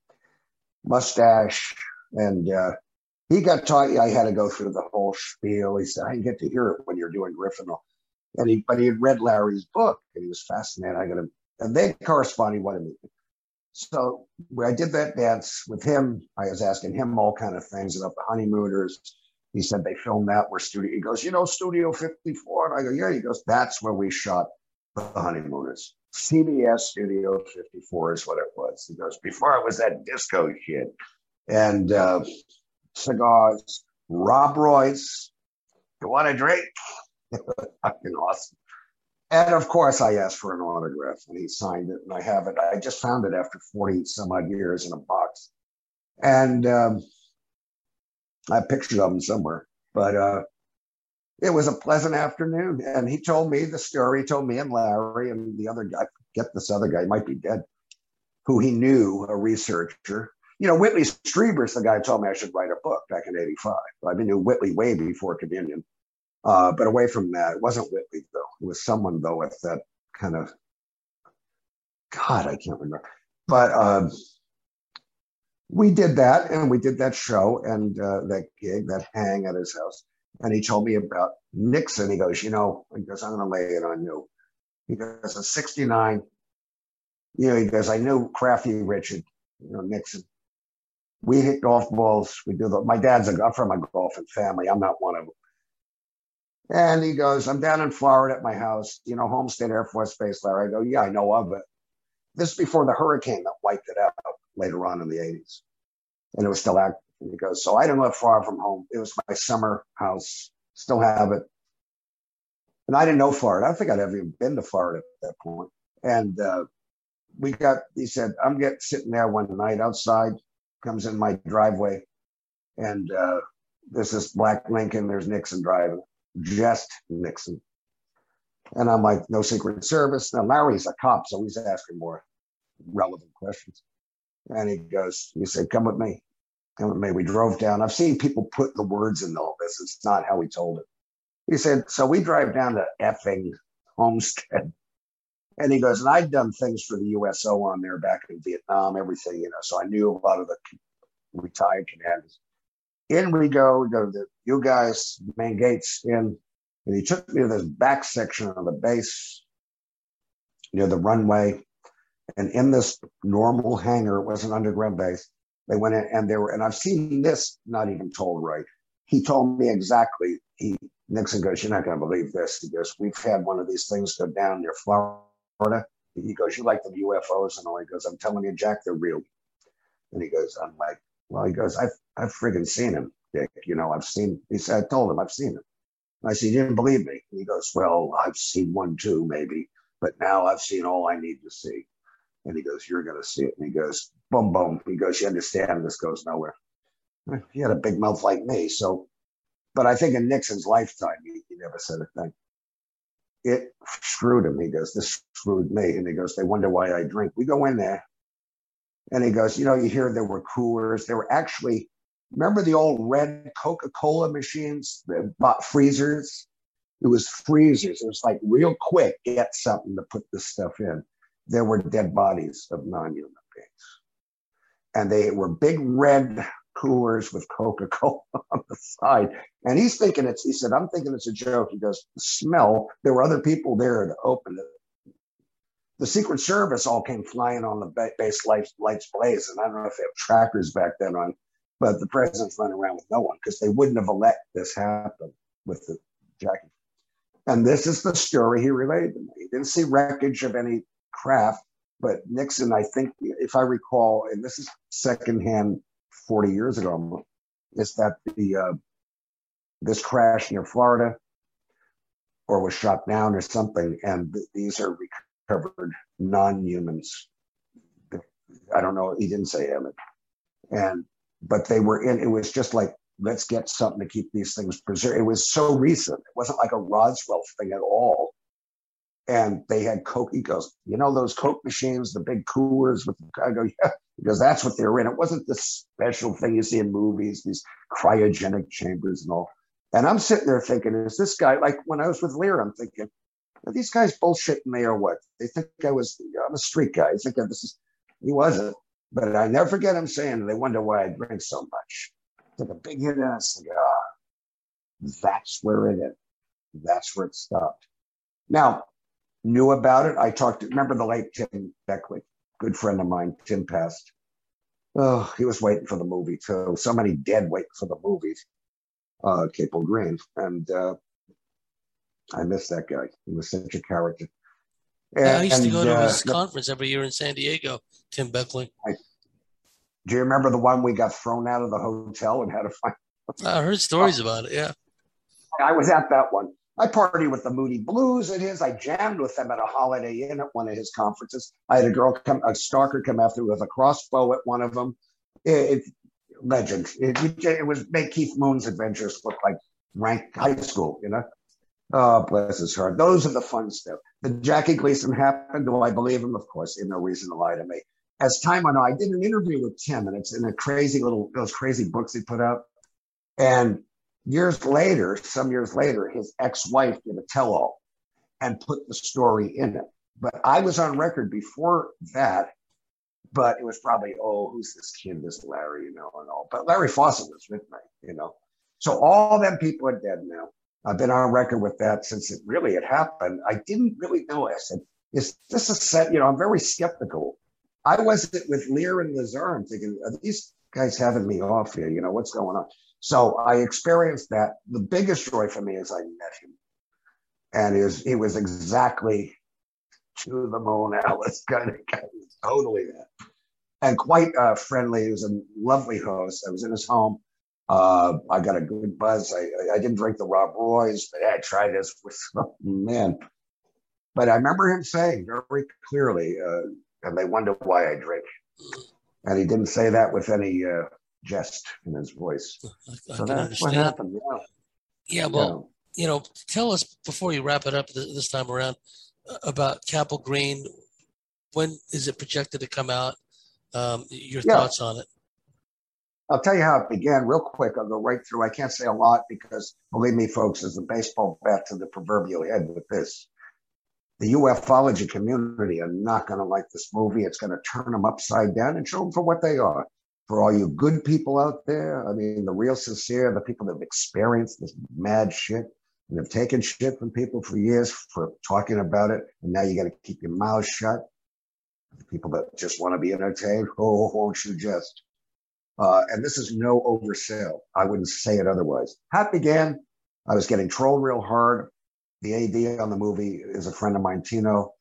mustache, and uh, he got taught. I had to go through the whole spiel. He said, "I didn't get to hear it when you're doing Griffin." And he, but he had read Larry's book, and he was fascinated. I got to, and they correspond. He wanted me. So when I did that dance with him, I was asking him all kind of things about the Honeymooners. He said they filmed that where studio. He goes, you know, Studio fifty-four. And I go, yeah. He goes, that's where we shot the Honeymooners. C B S Studio fifty-four is what it was. He goes, before it was that disco shit. And uh, cigars, Rob Royce. You want a drink? Fucking awesome. And of course, I asked for an autograph, and he signed it, and I have it. I just found it after forty some odd years in a box, and um, I have pictures of him somewhere. But uh, it was a pleasant afternoon, and he told me the story. He told me and Larry and the other guy. Get this other guy, might be dead, who he knew, a researcher. You know, Whitley Strieber's the guy who told me I should write a book back in eighty-five. I knew Whitley way before Communion. Uh, but away from that, it wasn't Whitley, though. It was someone, though, with that kind of, God, I can't remember. But uh, we did that, and we did that show and uh, that gig, that hang at his house. And he told me about Nixon. He goes, you know, he goes, I'm going to lay it on you. He goes, in sixty-nine, you know, he goes, I knew Crafty Richard, you know, Nixon. We hit golf balls. We do the, my dad's a, I'm from a golfing family. I'm not one of them. And he goes, I'm down in Florida at my house, you know, Homestead Air Force Base, Larry. I go, yeah, I know of it. This is before the hurricane that wiped it out later on in the eighties. And it was still active. And he goes, so I didn't live far from home. It was my summer house. Still have it. And I didn't know Florida. I don't think I'd ever even been to Florida at that point. And uh, we got, he said, I'm getting sitting there one night outside, comes in my driveway. And uh, there's this black Lincoln. There's Nixon driving. Just Nixon. And I'm like, no Secret Service. Now, Larry's a cop, so he's asking more relevant questions. And he goes, he said, come with me. Come with me. We drove down. I've seen people put the words in all this. It's not how he told it. He said, so we drive down to effing Homestead. And he goes, and I'd done things for the U S O on there back in Vietnam, everything, you know, so I knew a lot of the retired commanders. In we go, we go to the, you guys, main gates in, and he took me to this back section of the base near the runway. And in this normal hangar, it was an underground base. They went in and they were, and I've seen this not even told right. He told me exactly, he, Nixon goes, you're not going to believe this. He goes, we've had one of these things go down near Florida. He goes, you like the U F Os and all. He goes, I'm telling you, Jack, they're real. And he goes, I'm like, well, he goes, I've, I've friggin' seen him, Dick. You know, I've seen, he said, I told him, I've seen him. And I said, you didn't believe me? And he goes, well, I've seen one too, maybe. But now I've seen all I need to see. And he goes, you're going to see it. And he goes, boom, boom. He goes, you understand this goes nowhere. He had a big mouth like me. So, but I think in Nixon's lifetime, he, he never said a thing. It screwed him. He goes, this screwed me. And he goes, they wonder why I drink. We go in there. And he goes, you know, you hear there were coolers. There were actually, remember the old red Coca-Cola machines, the freezers? It was freezers. It was like real quick, get something to put this stuff in. There were dead bodies of non-human beings. And they were big red coolers with Coca-Cola on the side. And he's thinking it's, he said, I'm thinking it's a joke. He goes, the smell, there were other people there to open it. The Secret Service all came flying on the base lights, lights blaze. And I don't know if they have trackers back then on, but the president's running around with no one because they wouldn't have let this happen with the Jackie. And this is the story he relayed to me. He didn't see wreckage of any craft, but Nixon, I think, if I recall, and this is secondhand forty years ago, is that the uh, this crash near Florida or was shot down or something, and th- these are recovered non-humans. I don't know. He didn't say Emmett, and but they were in. It was just like, let's get something to keep these things preserved. It was so recent. It wasn't like a Roswell thing at all. And they had Coke. He goes, you know, those Coke machines, the big coolers with, I go, yeah, because that's what they were in. It wasn't this special thing you see in movies, these cryogenic chambers and all. And I'm sitting there thinking, is this guy, like when I was with Lear, I'm thinking, Are these guys bullshitting me or what? They think I was, I'm a street guy. I think I, this is, he wasn't. But I never forget him saying, they wonder why I drink so much. Took a big hit on a cigar. That's where it is. That's where it stopped. Now, knew about it. I talked to, remember the late Tim Beckley, good friend of mine. Tim passed. Oh, he was waiting for the movie too. So many dead waiting for the movies. Uh, Capel Green. And uh, I miss that guy. He was such a character. And, I used to go to uh, his conference every year in San Diego, Tim Beckley. I, do you remember the one we got thrown out of the hotel and had to find? I heard stories about it, yeah. I was at that one. I partied with the Moody Blues at his. I jammed with them at a Holiday Inn at one of his conferences. I had a girl come, a stalker come after with a crossbow at one of them. It, it legend. It, it was make Keith Moon's adventures look like rank high school, you know. Oh, bless his heart. Those are the fun stuff. The Jackie Gleason happened. Do I believe him? Of course. He had no reason to lie to me. As time went on, I did an interview with Tim, and it's in a crazy little, those crazy books he put out. And years later, some years later, his ex-wife did a tell-all and put the story in it. But I was on record before that, but it was probably, oh, who's this kid, this Larry, you know, and all. But Larry Fawcett was with me, you know. So all them people are dead now. I've been on record with that since it really had happened. I didn't really know. I said, is this a set? You know, I'm very skeptical. I wasn't with Lear and Lazar. I'm thinking, are these guys having me off here? You know, what's going on? So I experienced that. The biggest joy for me is I met him. And he was, he was exactly to the moon, Alice kind of guy. Totally that. And quite uh, friendly. He was a lovely host. I was in his home. Uh, I got a good buzz. I, I didn't drink the Rob Roy's, but I tried this with, oh, man. But I remember him saying very clearly, uh, and they wonder why I drink. And he didn't say that with any uh, jest in his voice. I, I so can that's understand. what happened. Yeah, yeah well, yeah. you know, tell us before you wrap it up this, this time around about Capel Green. When is it projected to come out? Um, your yeah. thoughts on it? I'll tell you how it began real quick. I'll go right through. I can't say a lot because, believe me, folks, there's a baseball bat to the proverbial head with this. The ufology community are not going to like this movie. It's going to turn them upside down and show them for what they are. For all you good people out there, I mean, the real sincere, the people that have experienced this mad shit and have taken shit from people for years for talking about it, and now you got to keep your mouth shut. The people that just want to be entertained, oh, won't you just? Uh, and this is no oversell. I wouldn't say it otherwise. How it began, I was getting trolled real hard. The A D on the movie is a friend of mine, Tino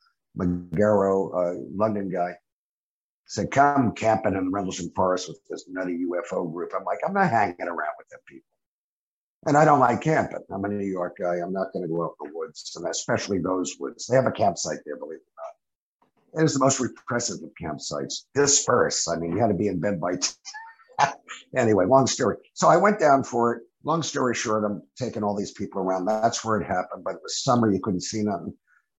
Magaro, a London guy. Said, come camping in the Rendlesham Forest with this nutty U F O group. I'm like, I'm not hanging around with them people. And I don't like camping. I'm a New York guy. I'm not going to go out in the woods, and especially those woods. They have a campsite there, believe it or not. It is the most repressive of campsites. Disperse. I mean, you had to be in bed by t- Anyway, long story. So I went down for it. Long story short, I'm taking all these people around. That's where it happened. But it was summer. You couldn't see nothing.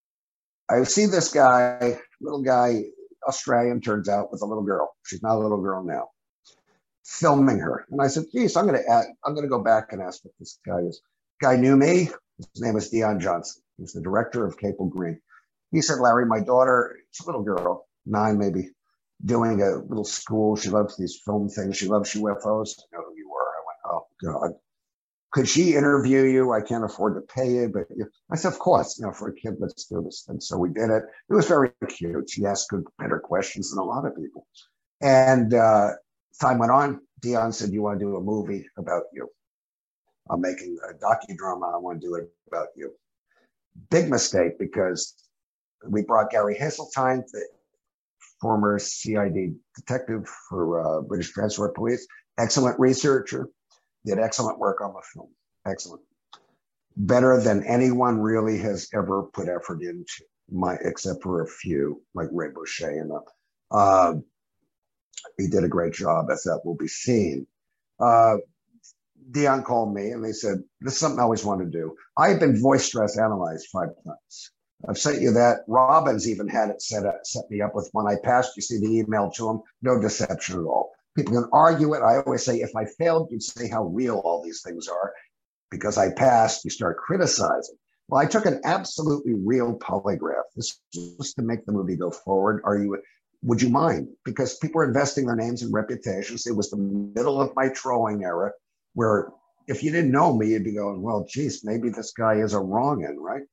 I see this guy, little guy, Australian, turns out, with a little girl. She's not a little girl now. Filming her. And I said, geez, I'm going to I'm going to go back and ask what this guy is. Guy knew me. His name is Dion Johnson. He's the director of Capel Green. He said, Larry, my daughter, it's a little girl, nine maybe, doing a little school. She loves these film things. She loves U F Os. I know who you were. I went, oh, God. Could she interview you? I can't afford to pay you. But I said, of course, you know, for a kid, let's do this. And so we did it. It was very cute. She asked good, better questions than a lot of people. And uh, time went on. Dion said, you want to do a movie about you? I'm making a docudrama. I want to do it about you. Big mistake, because we brought Gary Hasseltine, the former C I D detective for uh, British Transport Police, excellent researcher, did excellent work on the film. Excellent. Better than anyone really has ever put effort into, my, except for a few, like Ray Boucher. And uh, uh, he did a great job, as that will be seen. Uh, Dion called me and they said, this is something I always wanted to do. I have been voice stress analyzed five times. I've sent you that. Robbins even had it set up, set me up with one. I passed. You see the email to him. No deception at all. People can argue it. I always say, if I failed, you'd say how real all these things are. Because I passed, you start criticizing. Well, I took an absolutely real polygraph. This was to make the movie go forward. Are you, would you mind? Because people were investing their names and reputations. It was the middle of my trolling era where if you didn't know me, you'd be going, well, geez, maybe this guy is a wrong end, right?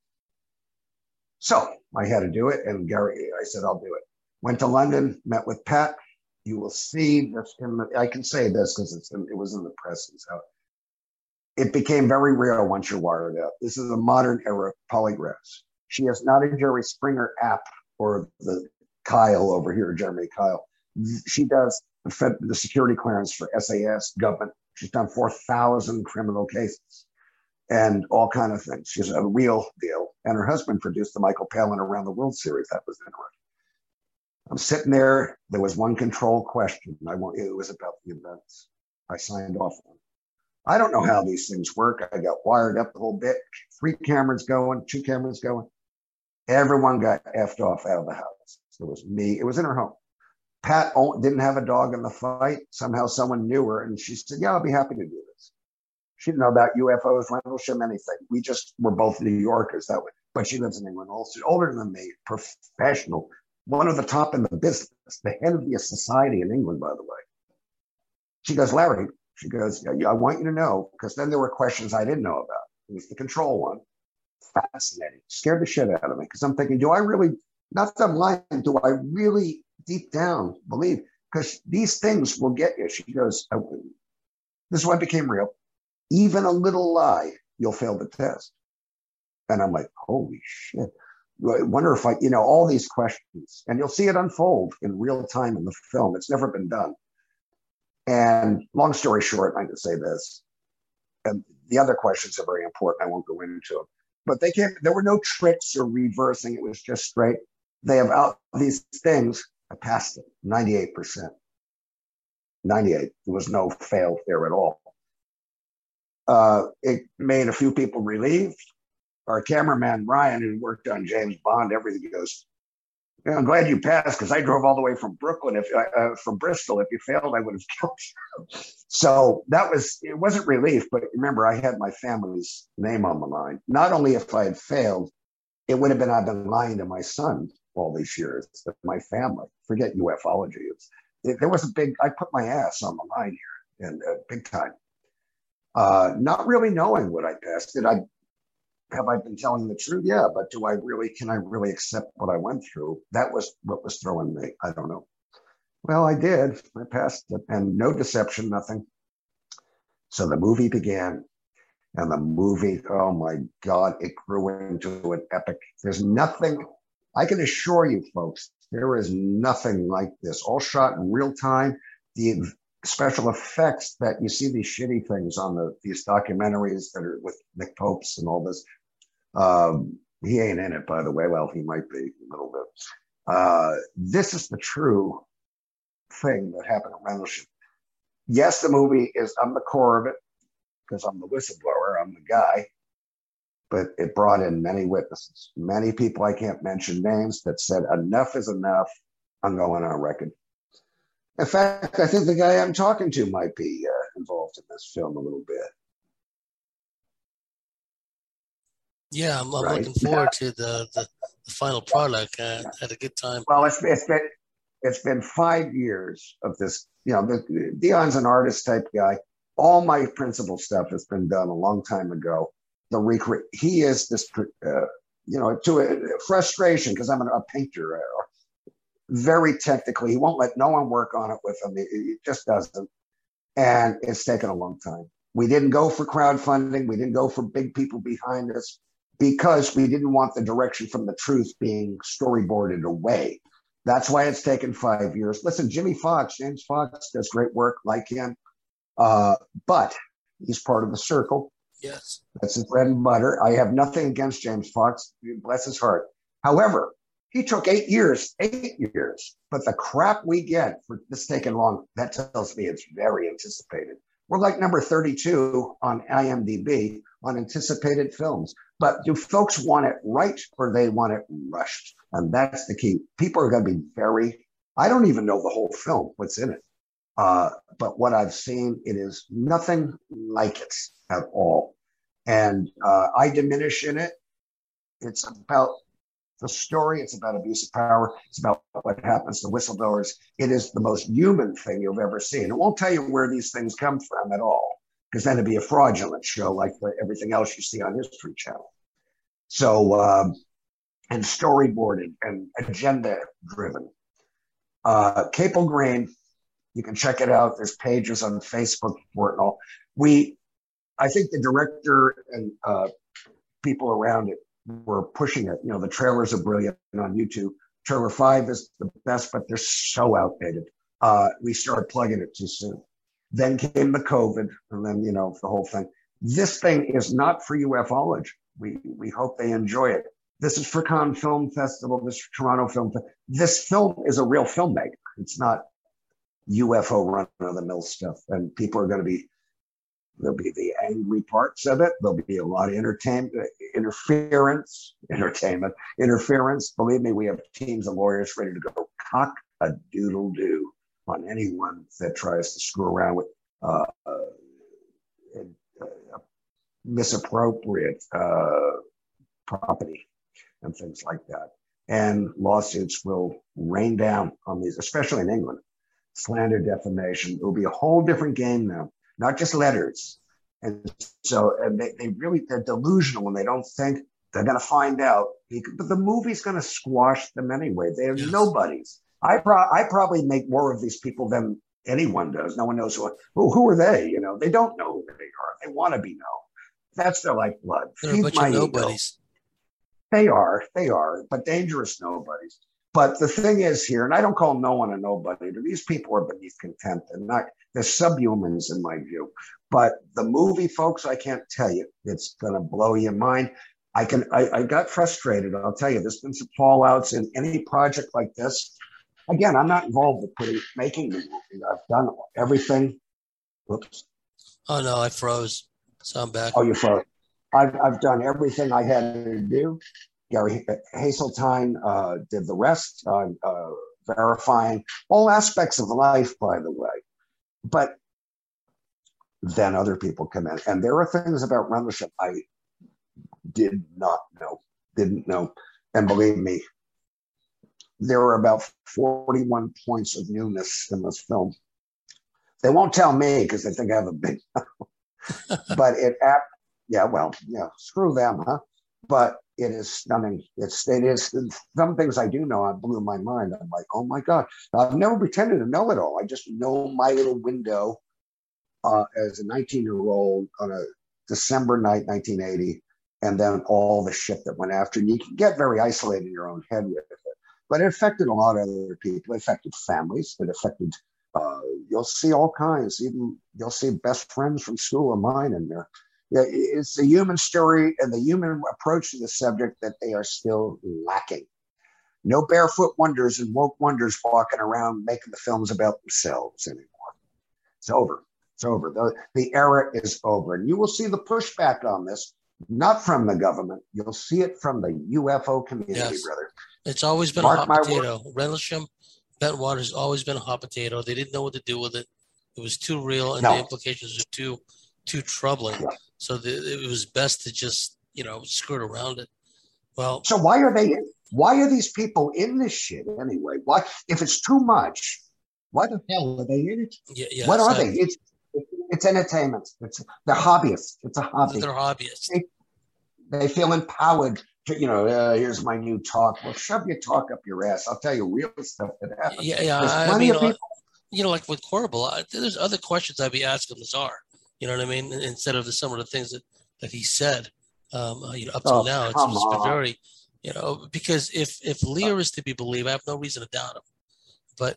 So I had to do it. And Gary, I said, I'll do it. Went to London, met with Pat. You will see this. In the, I can say this because it's in, it was in the press. So it became very real once you're wired up. This is a modern era polygraphs. She is not a Jerry Springer app or the Kyle over here, Jeremy Kyle. She does the, Fed, the security clearance for S A S, government. She's done four thousand criminal cases and all kind of things. She's a real deal. And her husband produced the Michael Palin Around the World series. That was interesting. I'm sitting there. There was one control question. I want it was about the events. I signed off on. I don't know how these things work. I got wired up the whole bit. Three cameras going, two cameras going. Everyone got effed off out of the house. It was me. It was in her home. Pat didn't have a dog in the fight. Somehow someone knew her, and she said, yeah, I'll be happy to do this. She didn't know about U F Os, Rendlesham, anything. We just were both New Yorkers that way. But she lives in England also. Older than me, professional. One of the top in the business, the head of the society in England, by the way. She goes, Larry, she goes, I want you to know, because then there were questions I didn't know about. It was the control one. Fascinating. Scared the shit out of me, because I'm thinking, do I really, not that I'm lying, do I really deep down believe? Because these things will get you. She goes, this is why it became real. Even a little lie, you'll fail the test. And I'm like, holy shit. I wonder if I, you know, all these questions, and you'll see it unfold in real time in the film. It's never been done. And long story short, I can say this, and the other questions are very important. I won't go into them, but they came, there were no tricks or reversing. It was just straight. They have out these things. I passed it, ninety-eight percent, ninety-eight. There was no fail there at all. Uh, it made a few people relieved. Our cameraman, Ryan, who worked on James Bond, everything, goes, yeah, I'm glad you passed because I drove all the way from Brooklyn, if uh, from Bristol. If you failed, I would have killed you. So that was, it wasn't relief, but remember, I had my family's name on the line. Not only if I had failed, it would have been, I've been lying to my son all these years, that my family, forget ufology. It, it, there was a big, I put my ass on the line here, and uh, big time. Uh, not really knowing what I passed. Did I, have I been telling the truth? Yeah, but do I really, can I really accept what I went through? That was what was throwing me. I don't know. Well, I did. I passed it, and no deception, nothing. So the movie began, and the movie, oh my God, it grew into an epic. There's nothing, I can assure you folks, there is nothing like this. All shot in real time. The special effects that you see, these shitty things on the these documentaries that are with Nick Popes and all this. Um, he ain't in it, by the way. Well, he might be a little bit. Uh, this is the true thing that happened at Rendlesham. Yes, the movie is, I'm the core of it because I'm the whistleblower, I'm the guy, but it brought in many witnesses, many people I can't mention names that said enough is enough. I'm going on record. In fact, I think the guy I'm talking to might be uh, involved in this film a little bit. Yeah, I'm, I'm right? looking forward to the, the, the final product. Uh, had a good time. Well, it's, it's been it's been five years of this. You know, the, Dion's an artist type guy. All my principal stuff has been done a long time ago. The recre- he is this, uh, you know, to a frustration because I'm an, a painter. Uh, very technically, he won't let no one work on it with him. He, he just doesn't, and it's taken a long time. We didn't go for crowdfunding. We didn't go for big people behind us, because we didn't want the direction from the truth being storyboarded away. That's why it's taken five years. Listen, Jimmy Fox, James Fox does great work, like him, uh, but he's part of the circle. Yes. That's his bread and butter. I have nothing against James Fox, bless his heart. However, he took eight years, eight years, but the crap we get for this taking long, that tells me it's very anticipated. We're like number thirty-two on I M D B on anticipated films. But do folks want it right or they want it rushed? And that's the key. People are going to be very, I don't even know the whole film, what's in it. Uh, but what I've seen, it is nothing like it at all. And uh, I diminish in it. It's about the story. It's about abuse of power. It's about what happens to whistleblowers. It is the most human thing you've ever seen. It won't tell you where these things come from at all, because then it'd be a fraudulent show like the, everything else you see on History Channel. So, um, and storyboarded and agenda driven. Uh, Capel Green, you can check it out. There's pages on Facebook for it and all. We, I think the director and uh, people around it were pushing it. You know, the trailers are brilliant on YouTube. Trailer five is the best, but they're so outdated. Uh, we started plugging it too soon. Then came the COVID, and then, you know, the whole thing. This thing is not for ufology. We we hope they enjoy it. This is for Cannes Film Festival. This is Toronto Film Festival. This film is a real filmmaker. It's not U F O run-of-the-mill stuff. And people are going to be, there'll be the angry parts of it. There'll be a lot of entertainment, interference, entertainment, interference. Believe me, we have teams of lawyers ready to go cock a doodle do on anyone that tries to screw around with uh, uh, uh, misappropriate uh, property and things like that. And lawsuits will rain down on these, especially in England. Slander, defamation. It will be a whole different game now, not just letters. And so and they, they really, they're delusional when they don't think they're going to find out. But the movie's going to squash them anyway. They're yes. nobodies. I, pro- I probably make more of these people than anyone does. No one knows who, who, who are they? You know, they don't know who they are. They want to be known. That's their lifeblood. They're Feed a bunch of nobodies. Ego. They are, they are, but dangerous nobodies. But the thing is here, and I don't call no one a nobody. These people are beneath contempt. They're not, they're subhumans in my view. But the movie, folks, I can't tell you. It's going to blow your mind. I can. I, I got frustrated. I'll tell you, there's been some fallouts in any project like this. Again, I'm not involved with putting, making the movie. I've done everything. Whoops. Oh, no, I froze. So I'm back. Oh, you froze. I've, I've done everything I had to do. Gary Hazeltine uh, did the rest, uh, uh, verifying all aspects of life, by the way. But then other people come in. And there are things about Rendlesham I did not know, didn't know. And believe me, there are about forty-one points of newness in this film. They won't tell me because they think I have a big but it, yeah, well, yeah, screw them, huh? But it is stunning. It's, it is, some things I do know, it blew my mind. I'm like, oh my God. I've never pretended to know it all. I just know my little window uh, as a nineteen-year-old on a December night, nineteen eighty, and then all the shit that went after. And you can get very isolated in your own head with it. But it affected a lot of other people. It affected families. It affected, uh, you'll see all kinds. Even you'll see best friends from school of mine in there. Yeah, it's the human story and the human approach to the subject that they are still lacking. No barefoot wonders and woke wonders walking around making the films about themselves anymore. It's over. It's over. The, the era is over. And you will see the pushback on this, not from the government. You'll see it from the U F O community, yes. brother. It's always been Mark a hot potato. Rendlesham, Bentwater has always been a hot potato. They didn't know what to do with it. It was too real, and no. the implications are too too troubling. Yeah. So the, it was best to just, you know, skirt around it. Well, so why are they? Why are these people in this shit anyway? Why, if it's too much, why the hell are they in it? Yeah, yeah, what are they? It's it's entertainment. It's they're hobbyists. It's a hobby. They're hobbyists. They, they feel empowered to, you know, uh, here's my new talk. Well, shove your talk up your ass. I'll tell you real stuff that happens. Yeah, yeah. There's plenty I mean, of people. You know, like with Corbel, I, there's other questions I'd be asking Lazar. You know what I mean? Instead of the, some of the things that, that he said, um, uh, you know, up till oh, now, it's, it's been very, you know, because if if Lear is to be believed, I have no reason to doubt him. But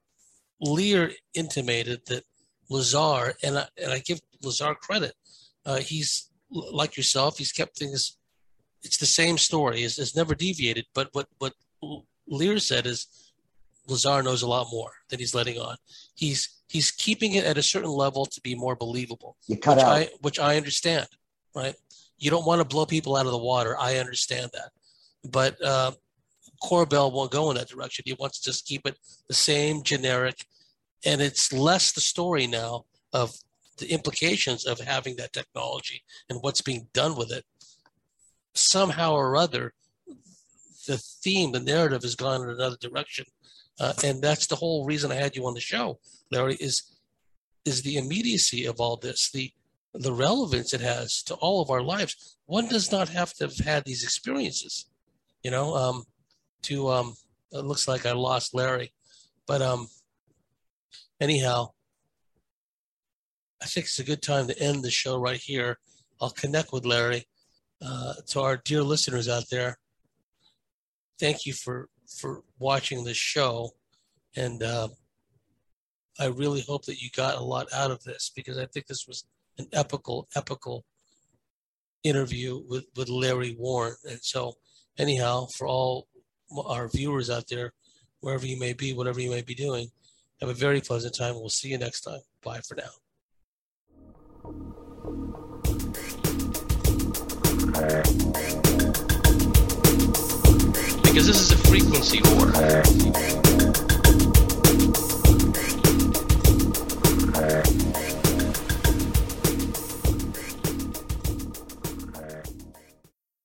Lear intimated that Lazar, and I, and I give Lazar credit, uh, he's like yourself. He's kept things. It's the same story. It's, it's never deviated. But what what Lear said is Lazar knows a lot more than he's letting on. He's he's keeping it at a certain level to be more believable, you cut which out. I which I understand, right? You don't want to blow people out of the water. I understand that, but uh, Corbell won't go in that direction. He wants to just keep it the same generic, and it's less the story now of the implications of having that technology and what's being done with it. somehow or other, the theme, the narrative has gone in another direction. Uh, and that's the whole reason I had you on the show, Larry, is is the immediacy of all this, the the relevance it has to all of our lives. One does not have to have had these experiences, you know, um, to, um, it looks like I lost Larry, but um, anyhow, I think it's a good time to end the show right here. I'll connect with Larry. Uh, to our dear listeners out there, thank you for, for watching this show. And uh, I really hope that you got a lot out of this, because I think this was an epical, epical interview with, with Larry Warren. And so anyhow, for all our viewers out there, wherever you may be, whatever you may be doing, have a very pleasant time. We'll see you next time. Bye for now. Because this is a frequency war.